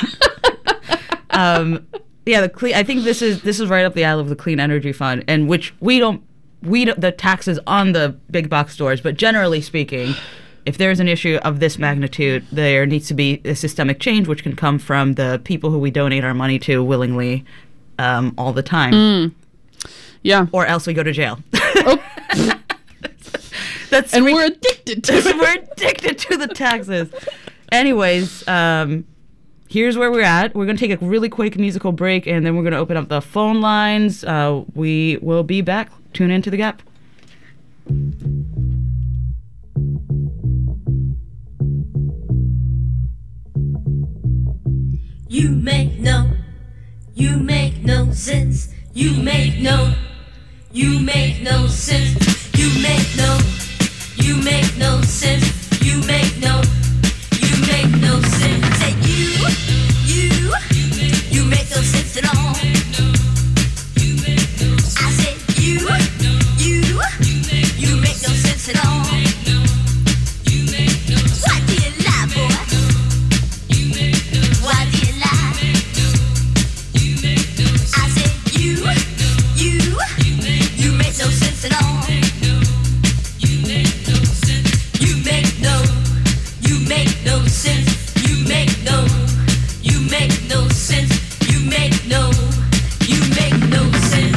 um, yeah, the clean. I think this is this is right up the alley of the Clean Energy Fund, and which we don't we don't, the taxes on the big box stores, but generally speaking, if there's an issue of this magnitude, there needs to be a systemic change, which can come from the people who we donate our money to willingly, um, all the time. Yeah. Or else we go to jail. Oh. That's And re- we're addicted to it. we're addicted to the taxes. Anyways, um, here's where we're at. We're going to take a really quick musical break, and then we're going to open up the phone lines. Uh, we will be back. Tune into The Gap. You make no, you make no sense. You make no, you make no sense. You make no, you make no sense. You make no, you make no sense. Say you, you, you make no sense at all. I said you, you, you make no sense at all. Why do you lie, boy? Why do you lie? I said you, you, you make no sense at all. You make no, you make no sense. You make no, you make no sense. You make no, you make no sense.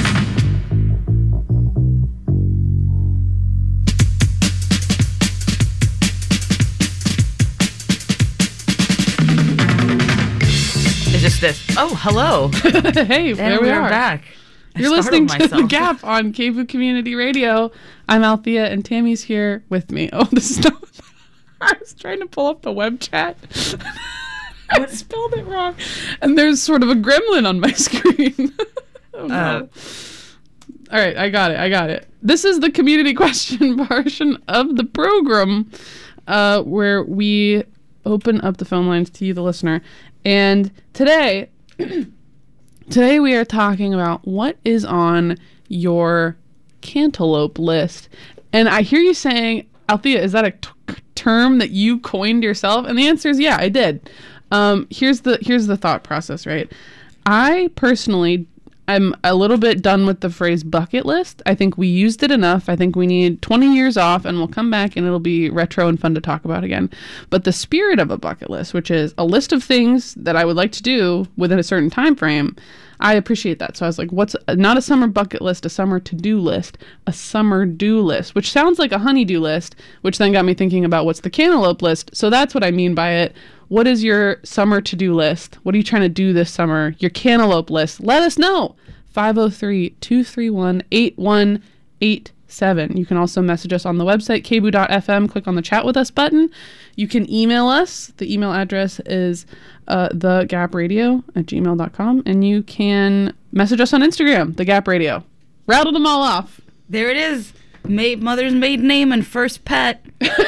It's just this. Oh, hello. Hey, And there we we're are. back. You're listening to The Gap on K B O O Community Radio. I'm Althea, and Tammy's here with me. Oh, this is not... I was trying to pull up the web chat. I spelled it wrong. And there's sort of a gremlin on my screen. Oh, no. Uh, All right, I got it. I got it. This is the community question portion of the program uh, where we open up the phone lines to you, the listener. And today... Today we are talking about what is on your cantaloupe list. And I hear you saying, Althea, is that a t- term that you coined yourself? And the answer is yeah, I did. Um, here's the here's the thought process, right? I personally I'm a little bit done with the phrase bucket list. I think we used it enough. I think we need twenty years off and we'll come back and it'll be retro and fun to talk about again. But the spirit of a bucket list, which is a list of things that I would like to do within a certain time frame, I appreciate that. So I was like, what's a, not a summer bucket list, a summer to-do list, a summer do list, which sounds like a honey-do list, which then got me thinking about what's the cantaloupe list. So that's what I mean by it. What is your summer to-do list? What are you trying to do this summer? Your cantaloupe list. Let us know. five oh three, two three one, eight one eight seven. You can also message us on the website, k b o o dot f m. Click on the chat with us button. You can email us. The email address is uh, the gap radio at gmail dot com. And you can message us on Instagram, The Gap Radio. Rattled them all off. There it is. Ma- mother's maiden name and first pet.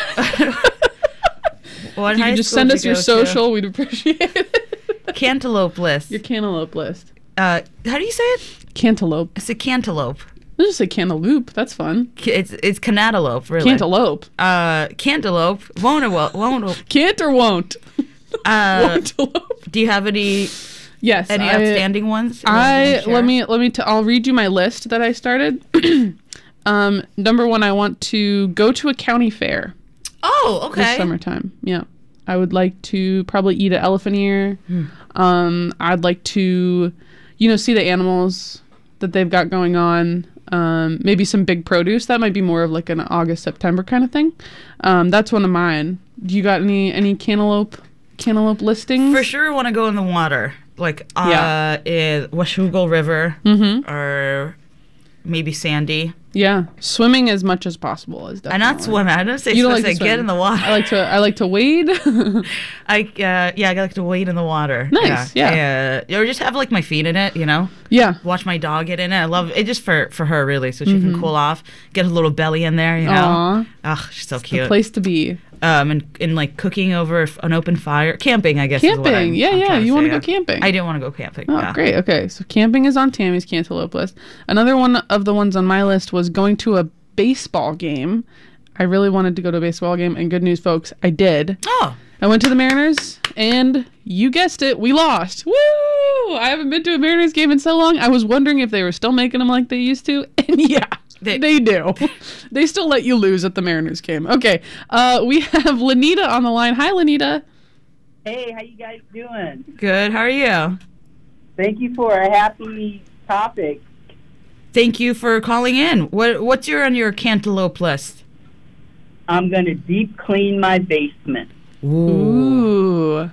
What you can just send us your social. To? We'd appreciate it. Cantaloupe list. Your cantaloupe list. Uh, how do you say it? Cantaloupe. It's a cantaloupe. Let's just say cantaloupe. That's fun. It's it's cantaloupe, really. Cantaloupe. Uh, cantaloupe. Won't or won't? won't. Can't or won't? Uh, do you have any? Yes. Any I, outstanding ones? I let me let me. T- I'll read you my list that I started. um, number one, I want to go to a county fair. Oh, okay. This summertime. Yeah, I would like to probably eat an elephant ear. Hmm. Um, I'd like to, you know, see the animals that they've got going on. Um, maybe some big produce. That might be more of like an August, September kind of thing. Um, that's one of mine. Do you got any any cantaloupe cantaloupe listings? For sure, want to go in the water, like uh, yeah. in Washougal River, mm-hmm. or maybe Sandy. Yeah, swimming as much as possible is definitely. I'm not swimming. I don't say you swim, don't like say get in the water. I like to. I like to wade. I uh, yeah, I like to wade in the water. Nice. Yeah. yeah. Uh, or just have like my feet in it. You know. Yeah. Watch my dog get in it. I love it just for for her really, so she mm-hmm. can cool off, get a little belly in there. You know. Aww. Ugh, she's so it's cute. The place to be. Um, and, and like cooking over an open fire, camping. I guess. Camping. Is what I'm, yeah, I'm yeah. You want to yeah. go camping? I do want to go camping. Oh, yeah. great. Okay, so camping is on Tammy's cantaloupe list. Another one of the ones on my list was going to a baseball game. I really wanted to go to a baseball game, and good news, folks, I did. Oh. I went to the Mariners, and you guessed it, we lost. Woo! I haven't been to a Mariners game in so long. I was wondering if they were still making them like they used to, and yeah, they, they do. They still let you lose at the Mariners game. Okay, uh, we have Lanita on the line. Hi, Lanita. Hey, how you guys doing? Good. How are you? Thank you for a happy topic. Thank you for calling in. What what's your on your cantaloupe list? I'm gonna deep clean my basement. Ooh.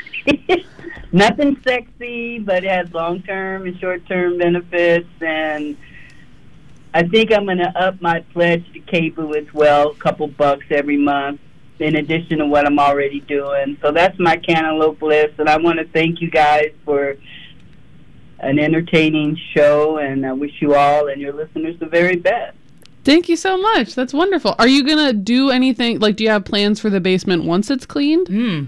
Nothing sexy, but it has long-term and short-term benefits, and I think I'm gonna up my pledge to K B O O as well, a couple bucks every month, in addition to what I'm already doing. So that's my cantaloupe list, and I want to thank you guys for an entertaining show, and I wish you all and your listeners the very best. Thank you so much. That's wonderful. Are you going to do anything, like do you have plans for the basement once it's cleaned? Mm.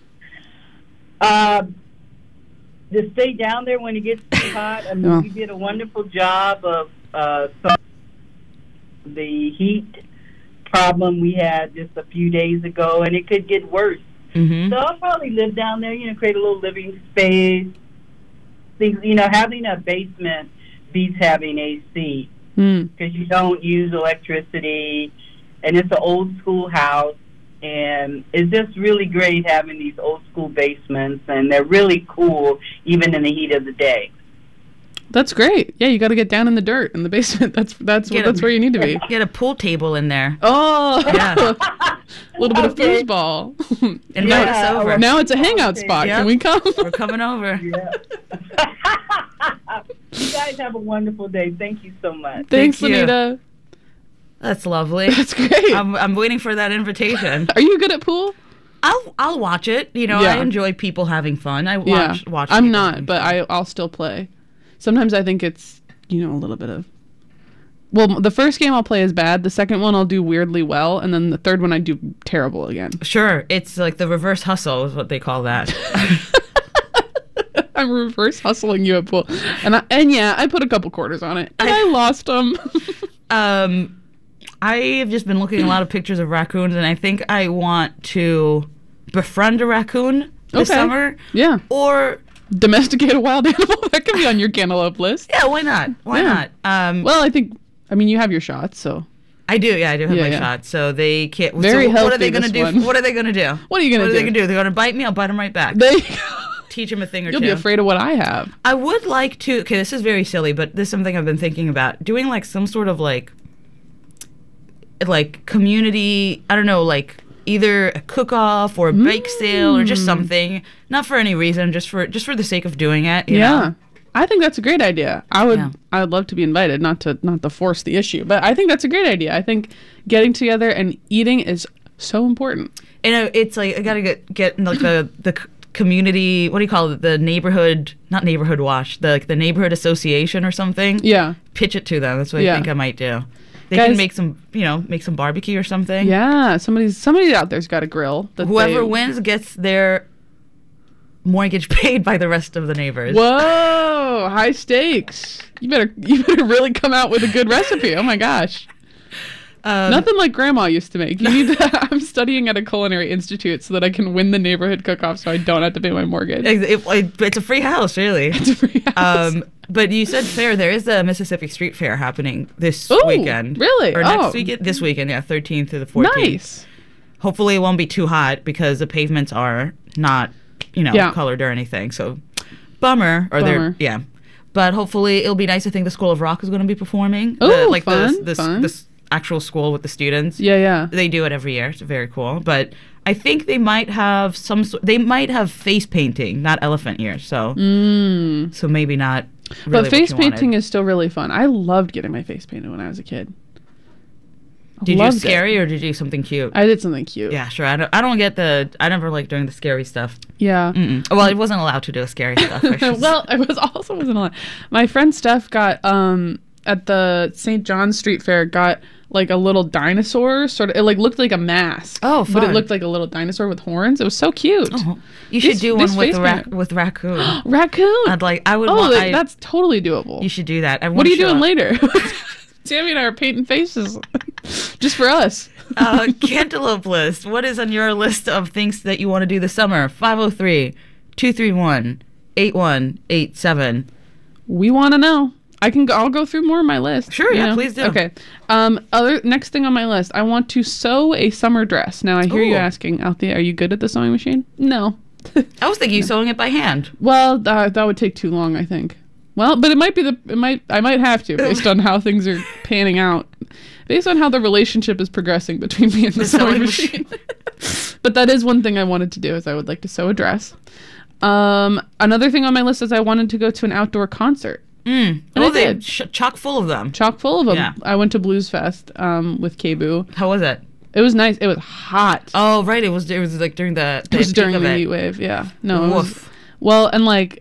Uh, to stay down there when it gets too hot. I mean, oh. we did a wonderful job of uh, the heat problem we had just a few days ago, and it could get worse. Mm-hmm. So I'll probably live down there, you know, create a little living space. Things, you know, having a basement beats having A C because mm. you don't use electricity, and it's an old school house, and it's just really great having these old school basements, and they're really cool even in the heat of the day. That's great. Yeah, you got to get down in the dirt in the basement. That's that's what, a, that's where you need to be. Get a pool table in there. Oh, yeah. A little bit okay. of foosball. And yeah, now it's over. Now it's a hangout spot. Yep. Can we come? We're coming over. Yeah. You guys have a wonderful day. Thank you so much. Thanks, Thank you. Anita. That's lovely. That's great. I'm, I'm waiting for that invitation. Are you good at pool? I'll I'll watch it. You know, Yeah. I enjoy people having fun. I watch Yeah. watch. I'm people not, having but fun. I, I'll still play. Sometimes I think it's, you know, a little bit of... Well, the first game I'll play is bad. The second one I'll do weirdly well. And then the third one I do terrible again. Sure, it's like the reverse hustle is what they call that. I'm reverse hustling you at pool. And, I, and yeah, I put a couple quarters on it. And I, I lost them. um, I've just been looking at a lot of pictures of raccoons, and I think I want to befriend a raccoon this Okay. summer. Yeah. Or Domesticate a wild animal. That could be on your cantaloupe list. yeah, why not? Why Yeah. not? Um, Well, I think, I mean, you have your shots, so. I do, yeah, I do have Yeah, my yeah. shot. So they can't. Very so what are healthy, they gonna this do? one. What are they gonna do? What are you gonna what do? What are they gonna do? They're gonna bite me. I'll bite them right back. There you go. Teach them a thing or You'll two. be afraid of what I have. I would like to. Okay, this is very silly, but this is something I've been thinking about doing, like some sort of like, like community. I don't know, like either a cook-off or a bake sale or just something. Not for any reason, just for just for the sake of doing it. You Yeah. know? I think that's a great idea. I would Yeah. I would love to be invited, not to not to force the issue, but I think that's a great idea. I think getting together and eating is so important. And uh, it's like I gotta get get like the the c- community. What do you call it? The neighborhood, not neighborhood watch. The like, the neighborhood association or something. Yeah. Pitch it to them. That's what Yeah. I think I might do. They Guys- can make some, you know, make some barbecue or something. Yeah, somebody's somebody out there's got a grill. That Whoever they- wins gets their mortgage paid by the rest of the neighbors. Whoa, high stakes. You better you better really come out with a good recipe. Oh my gosh. Um, Nothing like grandma used to make. You need to, I'm studying at a culinary institute so that I can win the neighborhood cook-off so I don't have to pay my mortgage. It, it, it- it's a free house, really. It's a free house. Um, but you said fair. There is a Mississippi Street Fair happening this Ooh, weekend. really? Or Oh. next weekend? This weekend, yeah, thirteenth through the fourteenth. Nice. Hopefully it won't be too hot because the pavements are not, you know, Yeah. colored or anything. So, bummer. Or Bummer. they're, yeah. But hopefully it'll be nice. I think the School of Rock is going to be performing. Ooh, the, like fun, the, the, fun. this actual school with the students. Yeah, yeah. They do it every year. It's very cool. But I think they might have some. So- they might have face painting, not elephant ears. So, Mm. so maybe not. Really But what face you wanted. painting is still really fun. I loved getting my face painted when I was a kid. I Did you loved it. scary or did you do something cute? I did something cute. Yeah, sure. I don't. I don't get the. I never like doing the scary stuff. Yeah. Mm-mm. Well, I wasn't allowed to do scary stuff. I should Well, I was also wasn't allowed. My friend Steph got um at the Saint John's Street Fair got like a little dinosaur sort of. It like looked like a mask. Oh, But it fun. looked like a little dinosaur with horns. It was so cute. Oh, you should This- do this one with face rac- paint- with raccoon. Raccoon. I'd like. I would. oh, want, that- I, that's totally doable. You should do that. I What won't are you show doing up. later? Tammy and I are painting faces just for us. uh, Cantaloupe list. What is on your list of things that you want to do this summer? five oh three, two three one, eight one eight seven. We want to know. I can. Go, I'll go through more of my list. Sure, you yeah, know? please do. Okay. Um. Other next thing on my list, I want to sew a summer dress. Now I hear you Ooh. asking out there, are you good at the sewing machine? No. I was thinking you sewing it by hand. Well, that that would take too long, I think. Well, but it might be the. It might. I might have to based on how things are panning out, based on how the relationship is progressing between me and the, The sewing, sewing machine. But that is one thing I wanted to do. Is I would like to sew a dress. Um. Another thing on my list is I wanted to go to an outdoor concert. Mm. And Oh, I they did. ch- chock full of them. Chock full of them. Yeah. I went to Blues Fest um, with K-Boo. How was it? It was nice. It was hot. Oh, right. It was. It was like during the. the it was peak during of the it. heat wave. Yeah. No. It was, Woof. well, and like,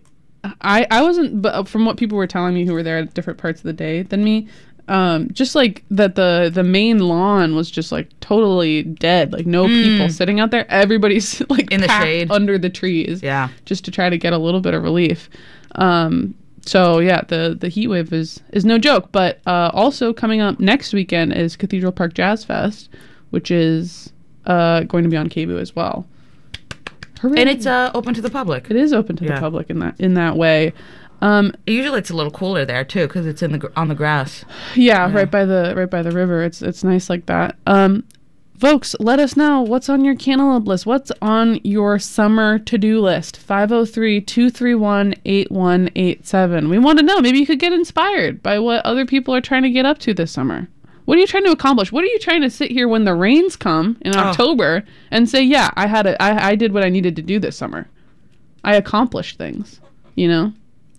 I I wasn't. But from what people were telling me who were there at different parts of the day than me, um, just like that the the main lawn was just like totally dead. Like no people sitting out there. Everybody's like In the packed shade. under the trees. Yeah. Just to try to get a little bit of relief. Um. So yeah, the the heat wave is is no joke. But uh, also coming up next weekend is Cathedral Park Jazz Fest, which is uh, going to be on K-Boo as well. Hooray. And it's uh, open to the public. It is open to Yeah. the public in that in that way. Um, Usually it's a little cooler there too because it's in the gr- on the grass. yeah, right by the right by the river. It's it's nice like that. Um, folks, let us know what's on your cantaloupe list. What's on your summer to-do list? five oh three, two three one, eight one eight seven. We want to know. Maybe you could get inspired by what other people are trying to get up to this summer. What are you trying to accomplish? What are you trying to sit here when the rains come in Oh. October and say, yeah, I had a, I, I did what I needed to do this summer. I accomplished things, you know?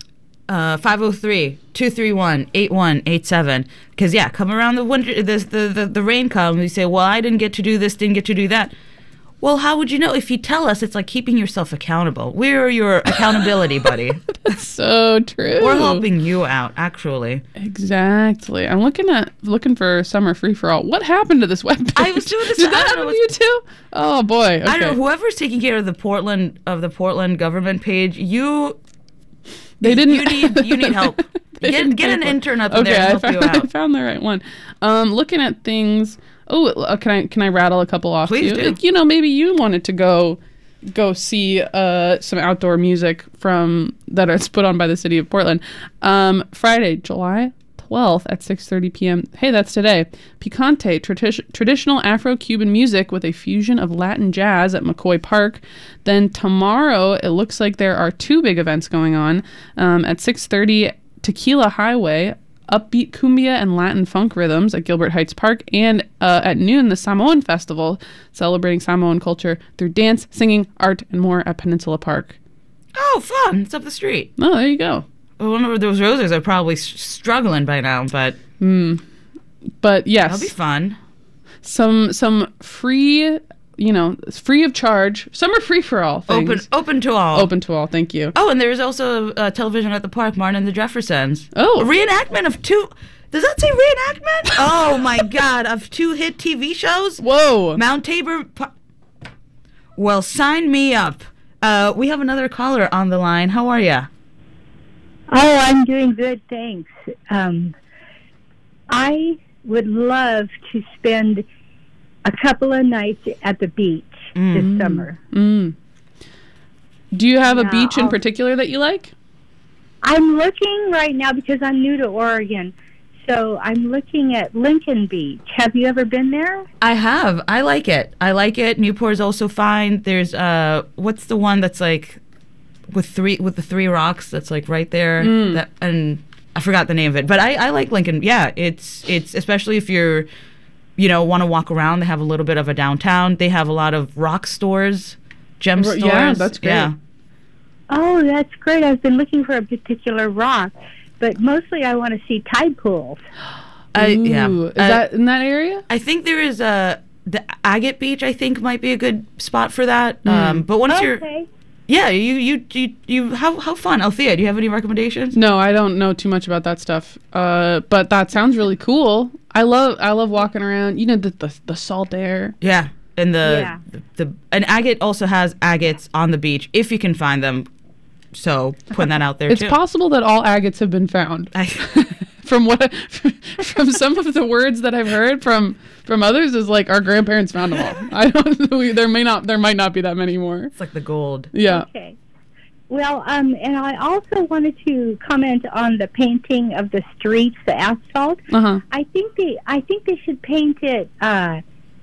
Uh, five oh three, two three one, eight one eight seven. Because, yeah, come around the winter, this, the, the, the rain comes, you say, well, I didn't get to do this, didn't get to do that. Well, how would you know? If you tell us, it's like keeping yourself accountable. We're your accountability buddy. That's so true. We're helping you out, actually. Exactly. I'm looking at looking for summer free for all. What happened to this webpage? I was doing this. Did that happen to you too? Oh boy. Okay. I don't know. Whoever's taking care of the Portland of the Portland government page, you. They didn't. You need you need help. Get get an intern up in okay, there and I help found, you out. I found the right one. Um, looking at things. Oh, uh, can I can I rattle a couple off? Please to you? do. Like, you know, maybe you wanted to go go see uh, some outdoor music from that is put on by the city of Portland. Um, Friday, July twelfth at six thirty p.m. Hey, that's today. Picante, tradi- traditional Afro-Cuban music with a fusion of Latin jazz at McCoy Park. Then tomorrow, it looks like there are two big events going on. Um, at six thirty, Tequila Highway, upbeat cumbia and Latin funk rhythms at Gilbert Heights Park, and uh, at noon, the Samoan Festival, celebrating Samoan culture through dance, singing, art, and more at Peninsula Park. Oh, fun. It's up the street. Oh, there you go. Well, one of those roses are probably s- struggling by now, but... Mm. But yes. That'll be fun. Some some free, you know, free of charge. Some are free for all things. Open open to all. Open to all, thank you. Oh, and there's also uh, television at the park, Martin and the Jeffersons. Oh. A reenactment of two... Does that say reenactment? Oh, my God. Of two hit T V shows? Whoa. Mount Tabor... Pa- well, sign me up. Uh, we have another caller on the line. How are you? Oh, I'm doing good, thanks. Um, I would love to spend a couple of nights at the beach Mm. this summer. Mm. Do you have a Yeah, beach in I'll- particular that you like? I'm looking right now because I'm new to Oregon, so I'm looking at Lincoln Beach. Have you ever been there? I have. I like it. I like it. Newport is also fine. There's uh, what's the one that's like with three with the three rocks that's like right there. Mm. That and I forgot the name of it, but I, I like Lincoln. Yeah, it's it's especially if you're, you know, want to walk around. They have a little bit of a downtown. They have a lot of rock stores, gem R- stores. yeah, that's great. Yeah. Oh, that's great. I've been looking for a particular rock, but mostly I want to see tide pools. Uh, yeah. Ooh, Is Uh, that in that area? I think there is a the Agate Beach. I think might be a good spot for that. Um, but once you're Okay. Yeah, you, you, you, you, how, how fun. Althea, do you have any recommendations? No, I don't know too much about that stuff. Uh, but that sounds really cool. I love, I love walking around. You know, the the, the salt air. Yeah, and the, Yeah. the, the, and Agate also has agates on the beach if you can find them. So putting that out there It's too. possible that all agates have been found. I, from what, from some of the words that I've heard from from others, is like our grandparents found them all. I don't know. There may not, there might not be that many more. it's like the gold. Yeah. Okay. Well, um, and I also wanted to comment on the painting of the streets, the asphalt. Uh huh. I think they, I think they should paint it uh,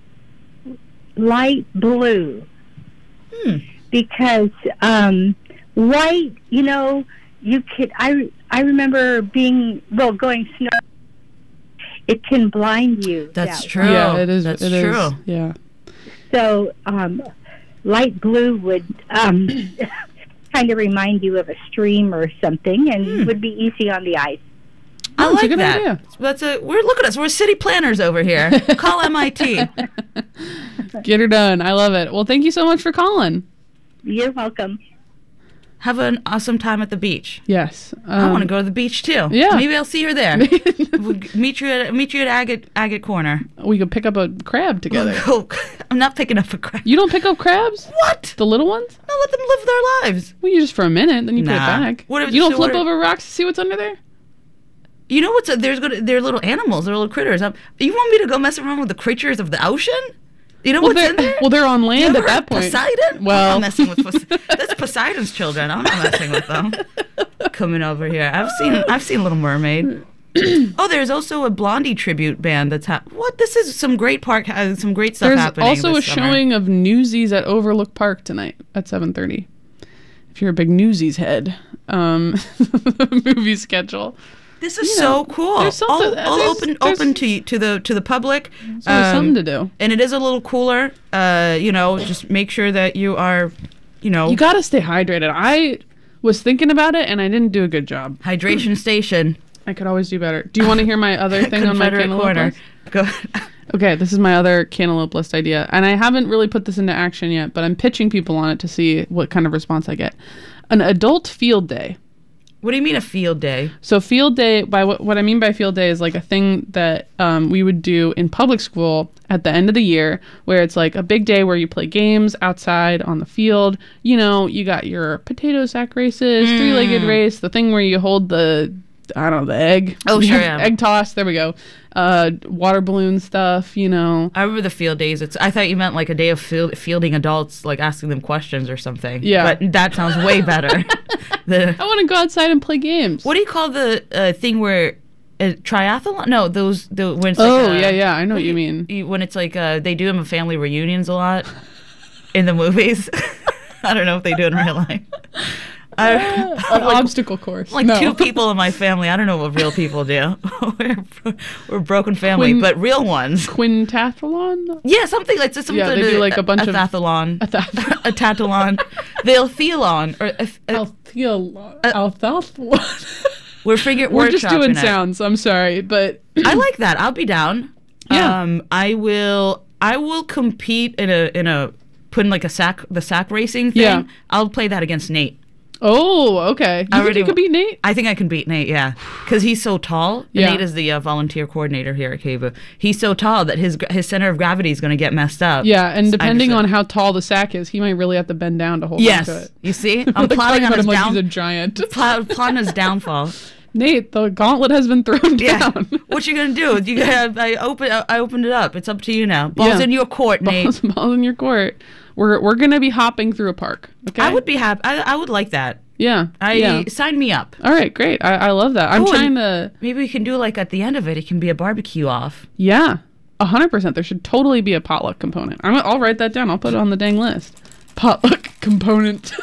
light blue Hmm. because um, white, you know, you could. I I remember being well going snow. It can blind you. That's that true. way. Yeah, it is. That's it is. true. Yeah. So um, light blue would um, kind of remind you of a stream or something, and Hmm. would be easy on the ice. I Oh, it's a like good that. idea. That's a. We're look at us. We're city planners over here. Call M I T. Get her done. I love it. Well, thank you so much for calling. You're welcome. Have an awesome time at the beach. Yes. I Um, want to go to the beach too. yeah. Maybe I'll see her there. We'll g- meet you at meet you at Agate Agate Corner. We could pick up a crab together. Oh, I'm not picking up a crab. You don't pick up crabs? What? The little ones? No, let them live their lives. Well, you just for a minute, then you put Nah. it back. What if- you don't so flip what if- over rocks to see what's under there? You know what's a, there's good. They're little animals. They're little critters. Um, you want me to go mess around with the creatures of the ocean? You know Well, what's they're in there? well, they're on You land ever at that heard point. Poseidon? Well, I'm not messing with Pos- that's Poseidon's children. I'm not messing with them. Coming over here, I've seen I've seen Little Mermaid. Oh, there's also a Blondie tribute band that's ha- what? This is some great park. Uh, some great stuff there's happening. also a this summer. showing of Newsies at Overlook Park tonight at seven thirty. If you're a big Newsies head, um, movie schedule. This is you so know, cool. there's something- all all there's- open there's- open to to the to the public. There's always something to do. And it is a little cooler. Uh, you know, just make sure that you are, you know, You got to stay hydrated. I was thinking about it, and I didn't do a good job. Hydration station. I could always do better. Do you want to hear my other thing on my Confederate cantaloupe corner. list? Go ahead. Okay, this is my other cantaloupe list idea, and I haven't really put this into action yet, but I'm pitching people on it to see what kind of response I get. An adult field day. What do you mean a field day? So field day, by what, what I mean by field day is like a thing that um, we would do in public school at the end of the year, where it's like a big day where you play games outside on the field. You know, you got your potato sack races, mm. three-legged race, the thing where you hold the, I don't know, the egg. Oh, sure, yeah. Egg toss, there we go. Uh, water balloon stuff, you know. I remember the field days. It's. I thought you meant like a day of field, fielding adults, like asking them questions or something. Yeah. But that sounds way better. the, I want to go outside and play games. What do you call the uh, thing where uh, triathlon? No, those the when it's oh like a, yeah yeah I know what you mean. You, when it's like uh, they do them in family reunions a lot in the movies. I don't know if they do it in real life. I, An like, obstacle course. Like no. two people in my family. I don't know what real people do. we're, we're a broken family, Quin- but real ones. Quintathlon? Yeah, something like something. Yeah, they do like a bunch a of tathlon. A tathlon. a tathlon. They'll thealon or a, a, Althelon. Althelon. We're figuring. We're just doing sounds. I'm sorry, but I like that. I'll be down. Yeah. Um, I will. I will compete in a in a put in like a sack the sack racing thing. Yeah. I'll play that against Nate. Oh, okay. You I think already, you could beat Nate? I think I can beat Nate, yeah. Because he's so tall. Yeah. Nate is the uh, volunteer coordinator here at K B O O. He's so tall that his his center of gravity is going to get messed up. Yeah, and depending on how tall the sack is, he might really have to bend down to hold yes. on to it. You see? like I'm plotting on his him down- like he's a giant. pl- plotting his downfall. Nate, the gauntlet has been thrown yeah. down. What you gonna do? You gotta, I open I opened it up. It's up to you now. Balls yeah. in your court, Nate. Balls, balls in your court. We're we're gonna be hopping through a park. Okay. I would be happy. I, I would like that. Yeah. I yeah. sign me up. All right, great. I, I love that. I'm Ooh, trying to. Maybe we can do like at the end of it. It can be a barbecue off. Yeah, a hundred percent. There should totally be a potluck component. I'm, I'll write that down. I'll put it on the dang list. Potluck component.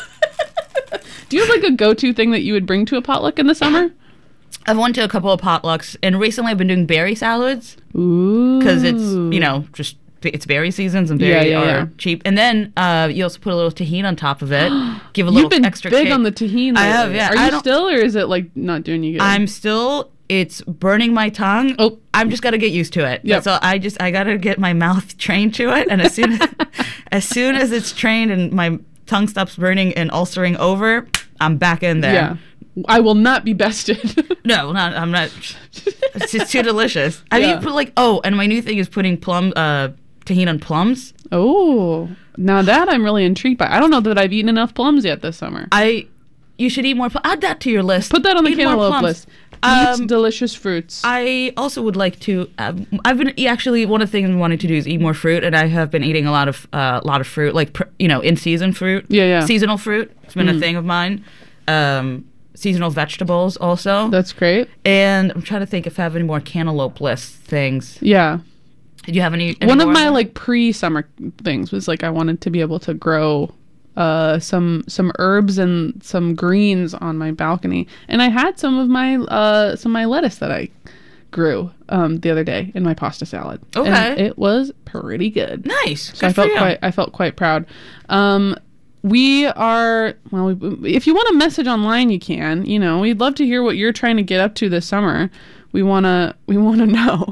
Do you have like a go-to thing that you would bring to a potluck in the summer? I've went to a couple of potlucks, and recently I've been doing berry salads. Ooh. Because it's, you know, just it's berry seasons and berry yeah, yeah, are yeah. cheap. And then uh, you also put a little tahini on top of it. Give a little You've been extra big kick. on the tahini. I have, yeah. Are I you don't- still, or is it like not doing you good? I'm still. It's burning my tongue. Oh, I'm just gotta get used to it. Yep. So I just I gotta get my mouth trained to it, and as soon as, as soon as it's trained and my tongue stops burning and ulcering over, I'm back in there. Yeah. I will not be bested. No, not I'm not. It's just too delicious. I mean, Yeah. you put like oh, and my new thing is putting plum uh tahini on plums. Oh, now that I'm really intrigued by. I don't know that I've eaten enough plums yet this summer. I. You should eat more. Pl- add that to your list. Put that on the Eat more cantaloupe plums. list. Um, Eat delicious fruits. I also would like to. Uh, I've been actually one of the things I'm wanting to do is eat more fruit, and I have been eating a lot of a uh, lot of fruit, like pr- you know, in season fruit. Yeah, yeah. Seasonal fruit. It's been Mm. a thing of mine. Um, seasonal vegetables also. That's great. And I'm trying to think if I have any more cantaloupe list things. Yeah. Did you have any? any One of more my them? like pre-summer things was like I wanted to be able to grow uh, some some herbs and some greens on my balcony, and I had some of my uh, some of my lettuce that I grew um, the other day in my pasta salad. Okay. And it was pretty good. Nice. So Good I felt for you. quite I felt quite proud. Um, we are well. We, if you want to message online, you can. You know, we'd love to hear what you're trying to get up to this summer. We wanna we wanna know.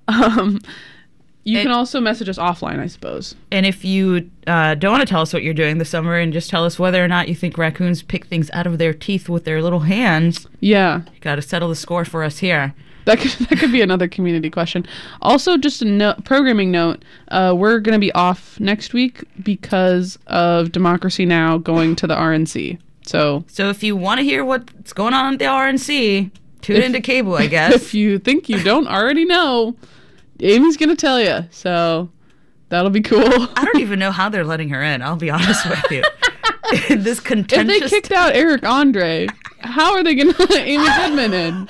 Um, you It- can also message us offline, I suppose. And if you uh, don't want to tell us what you're doing this summer, and just tell us whether or not you think raccoons pick things out of their teeth with their little hands, Yeah, you got to settle the score for us here. that could that could be another community question. Also, just a note, programming note: uh, we're going to be off next week because of Democracy Now! Going to the R N C. So So if you want to hear what's going on at the R N C, tune If- into Cable, I guess. if you think you don't already know, Amy's going to tell you. So that'll be cool. I don't even know how they're letting her in. I'll be honest with you. This If contentious. they kicked out Eric Andre, how are they going to let Amy Goodman in?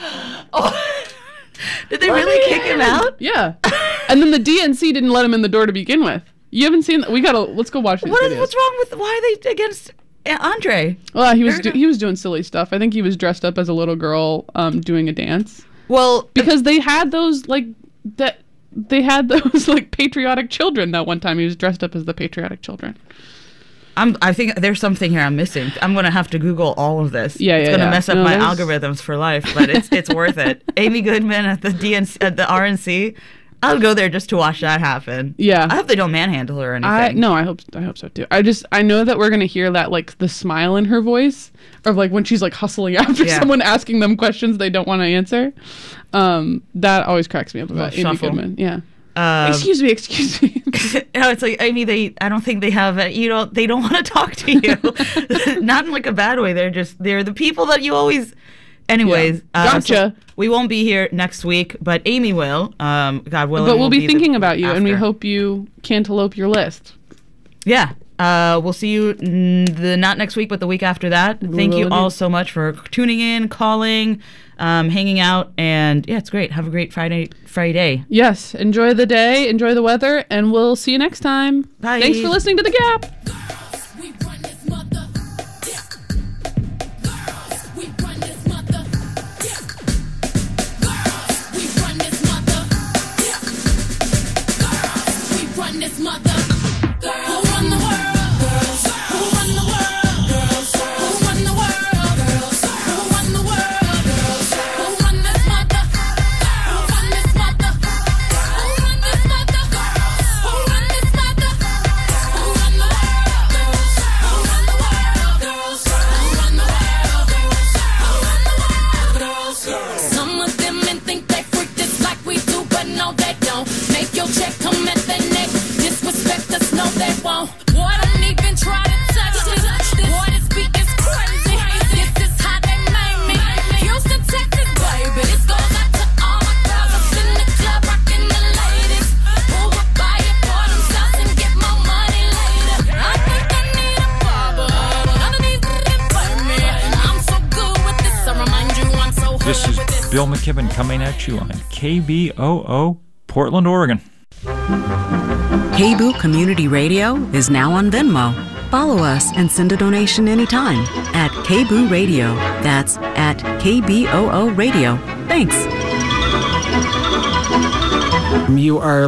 Oh, did they really kick him out? Yeah. And then the D N C didn't let him in the door to begin with. You haven't seen that? We got to, let's go watch these What is, videos. what's wrong with? Why are they against uh, Andre? Well, he was do, he was doing silly stuff. I think he was dressed up as a little girl um, doing a dance. Well, Because they had those, like, that they had those, like, patriotic children that one time. He was dressed up as the patriotic children. I'm, I think there's something here I'm missing. I'm going to have to Google all of this. Yeah, It's yeah, going to yeah. mess up No, my there's- algorithms for life, but it's it's worth it. Amy Goodman at the D N C, at the R N C. I'll go there just to watch that happen. Yeah. I hope they don't manhandle her or anything. I no, I hope I hope so too. I just I know that we're gonna hear that like the smile in her voice of like when she's like hustling after Yeah. someone asking them questions they don't want to answer. Um, that always cracks me up about Amy shuffle. Goodman. Yeah. Um, excuse me, excuse me. No, it's like Amy. They, I don't think they have. A, you know, they don't want to talk to you. Not in like a bad way. They're just they're the people that you always. Anyways, Yeah. uh, Gotcha. so we won't be here next week, but Amy will. Um, God willing, But we'll be the- thinking about you, and we after. hope you cantaloupe your list. Yeah. Uh, we'll see you n- the not next week, but the week after that. Thank you will all do. so much for tuning in, calling, um, hanging out, and yeah, it's great. Have a great Friday. Friday. Yes. Enjoy the day. Enjoy the weather, and we'll see you next time. Bye. Thanks for listening to The Gap. We run this mother. Yeah. Girls, we run this mother. Yeah. Girls, we run this mother. Yeah. Girls, we run this mother. Girls, who run the world? Girls, who run the world? Girls, who run the world? Girls, who run the world? Girls, who run this mother? Who run this mother? Who run this mother? Who run this mother? Who run the world? Girls, who run the world? Girls, who run the world? Girls, who run the world? Girls. Some of them men think they freak this like we do, but no, they don't. Make your check come at their neck. Disrespect us, no, they won't. Boy, don't even try to touch this. Boy, this beat is crazy. This is how they made me. Houston, Texas, baby. This goes out to all my girls up in the club, rocking the ladies. Who would buy it for themselves and get more money later? I think I need a barber. None of these niggas play me. I'm so good with this. I remind you, I'm so hood This is with this. Bill McKibben coming at you on K B O O, Portland, Oregon. K B O O Community Radio is now on Venmo. Follow us and send a donation anytime at K B O O Radio. That's at K B O O Radio. Thanks. You are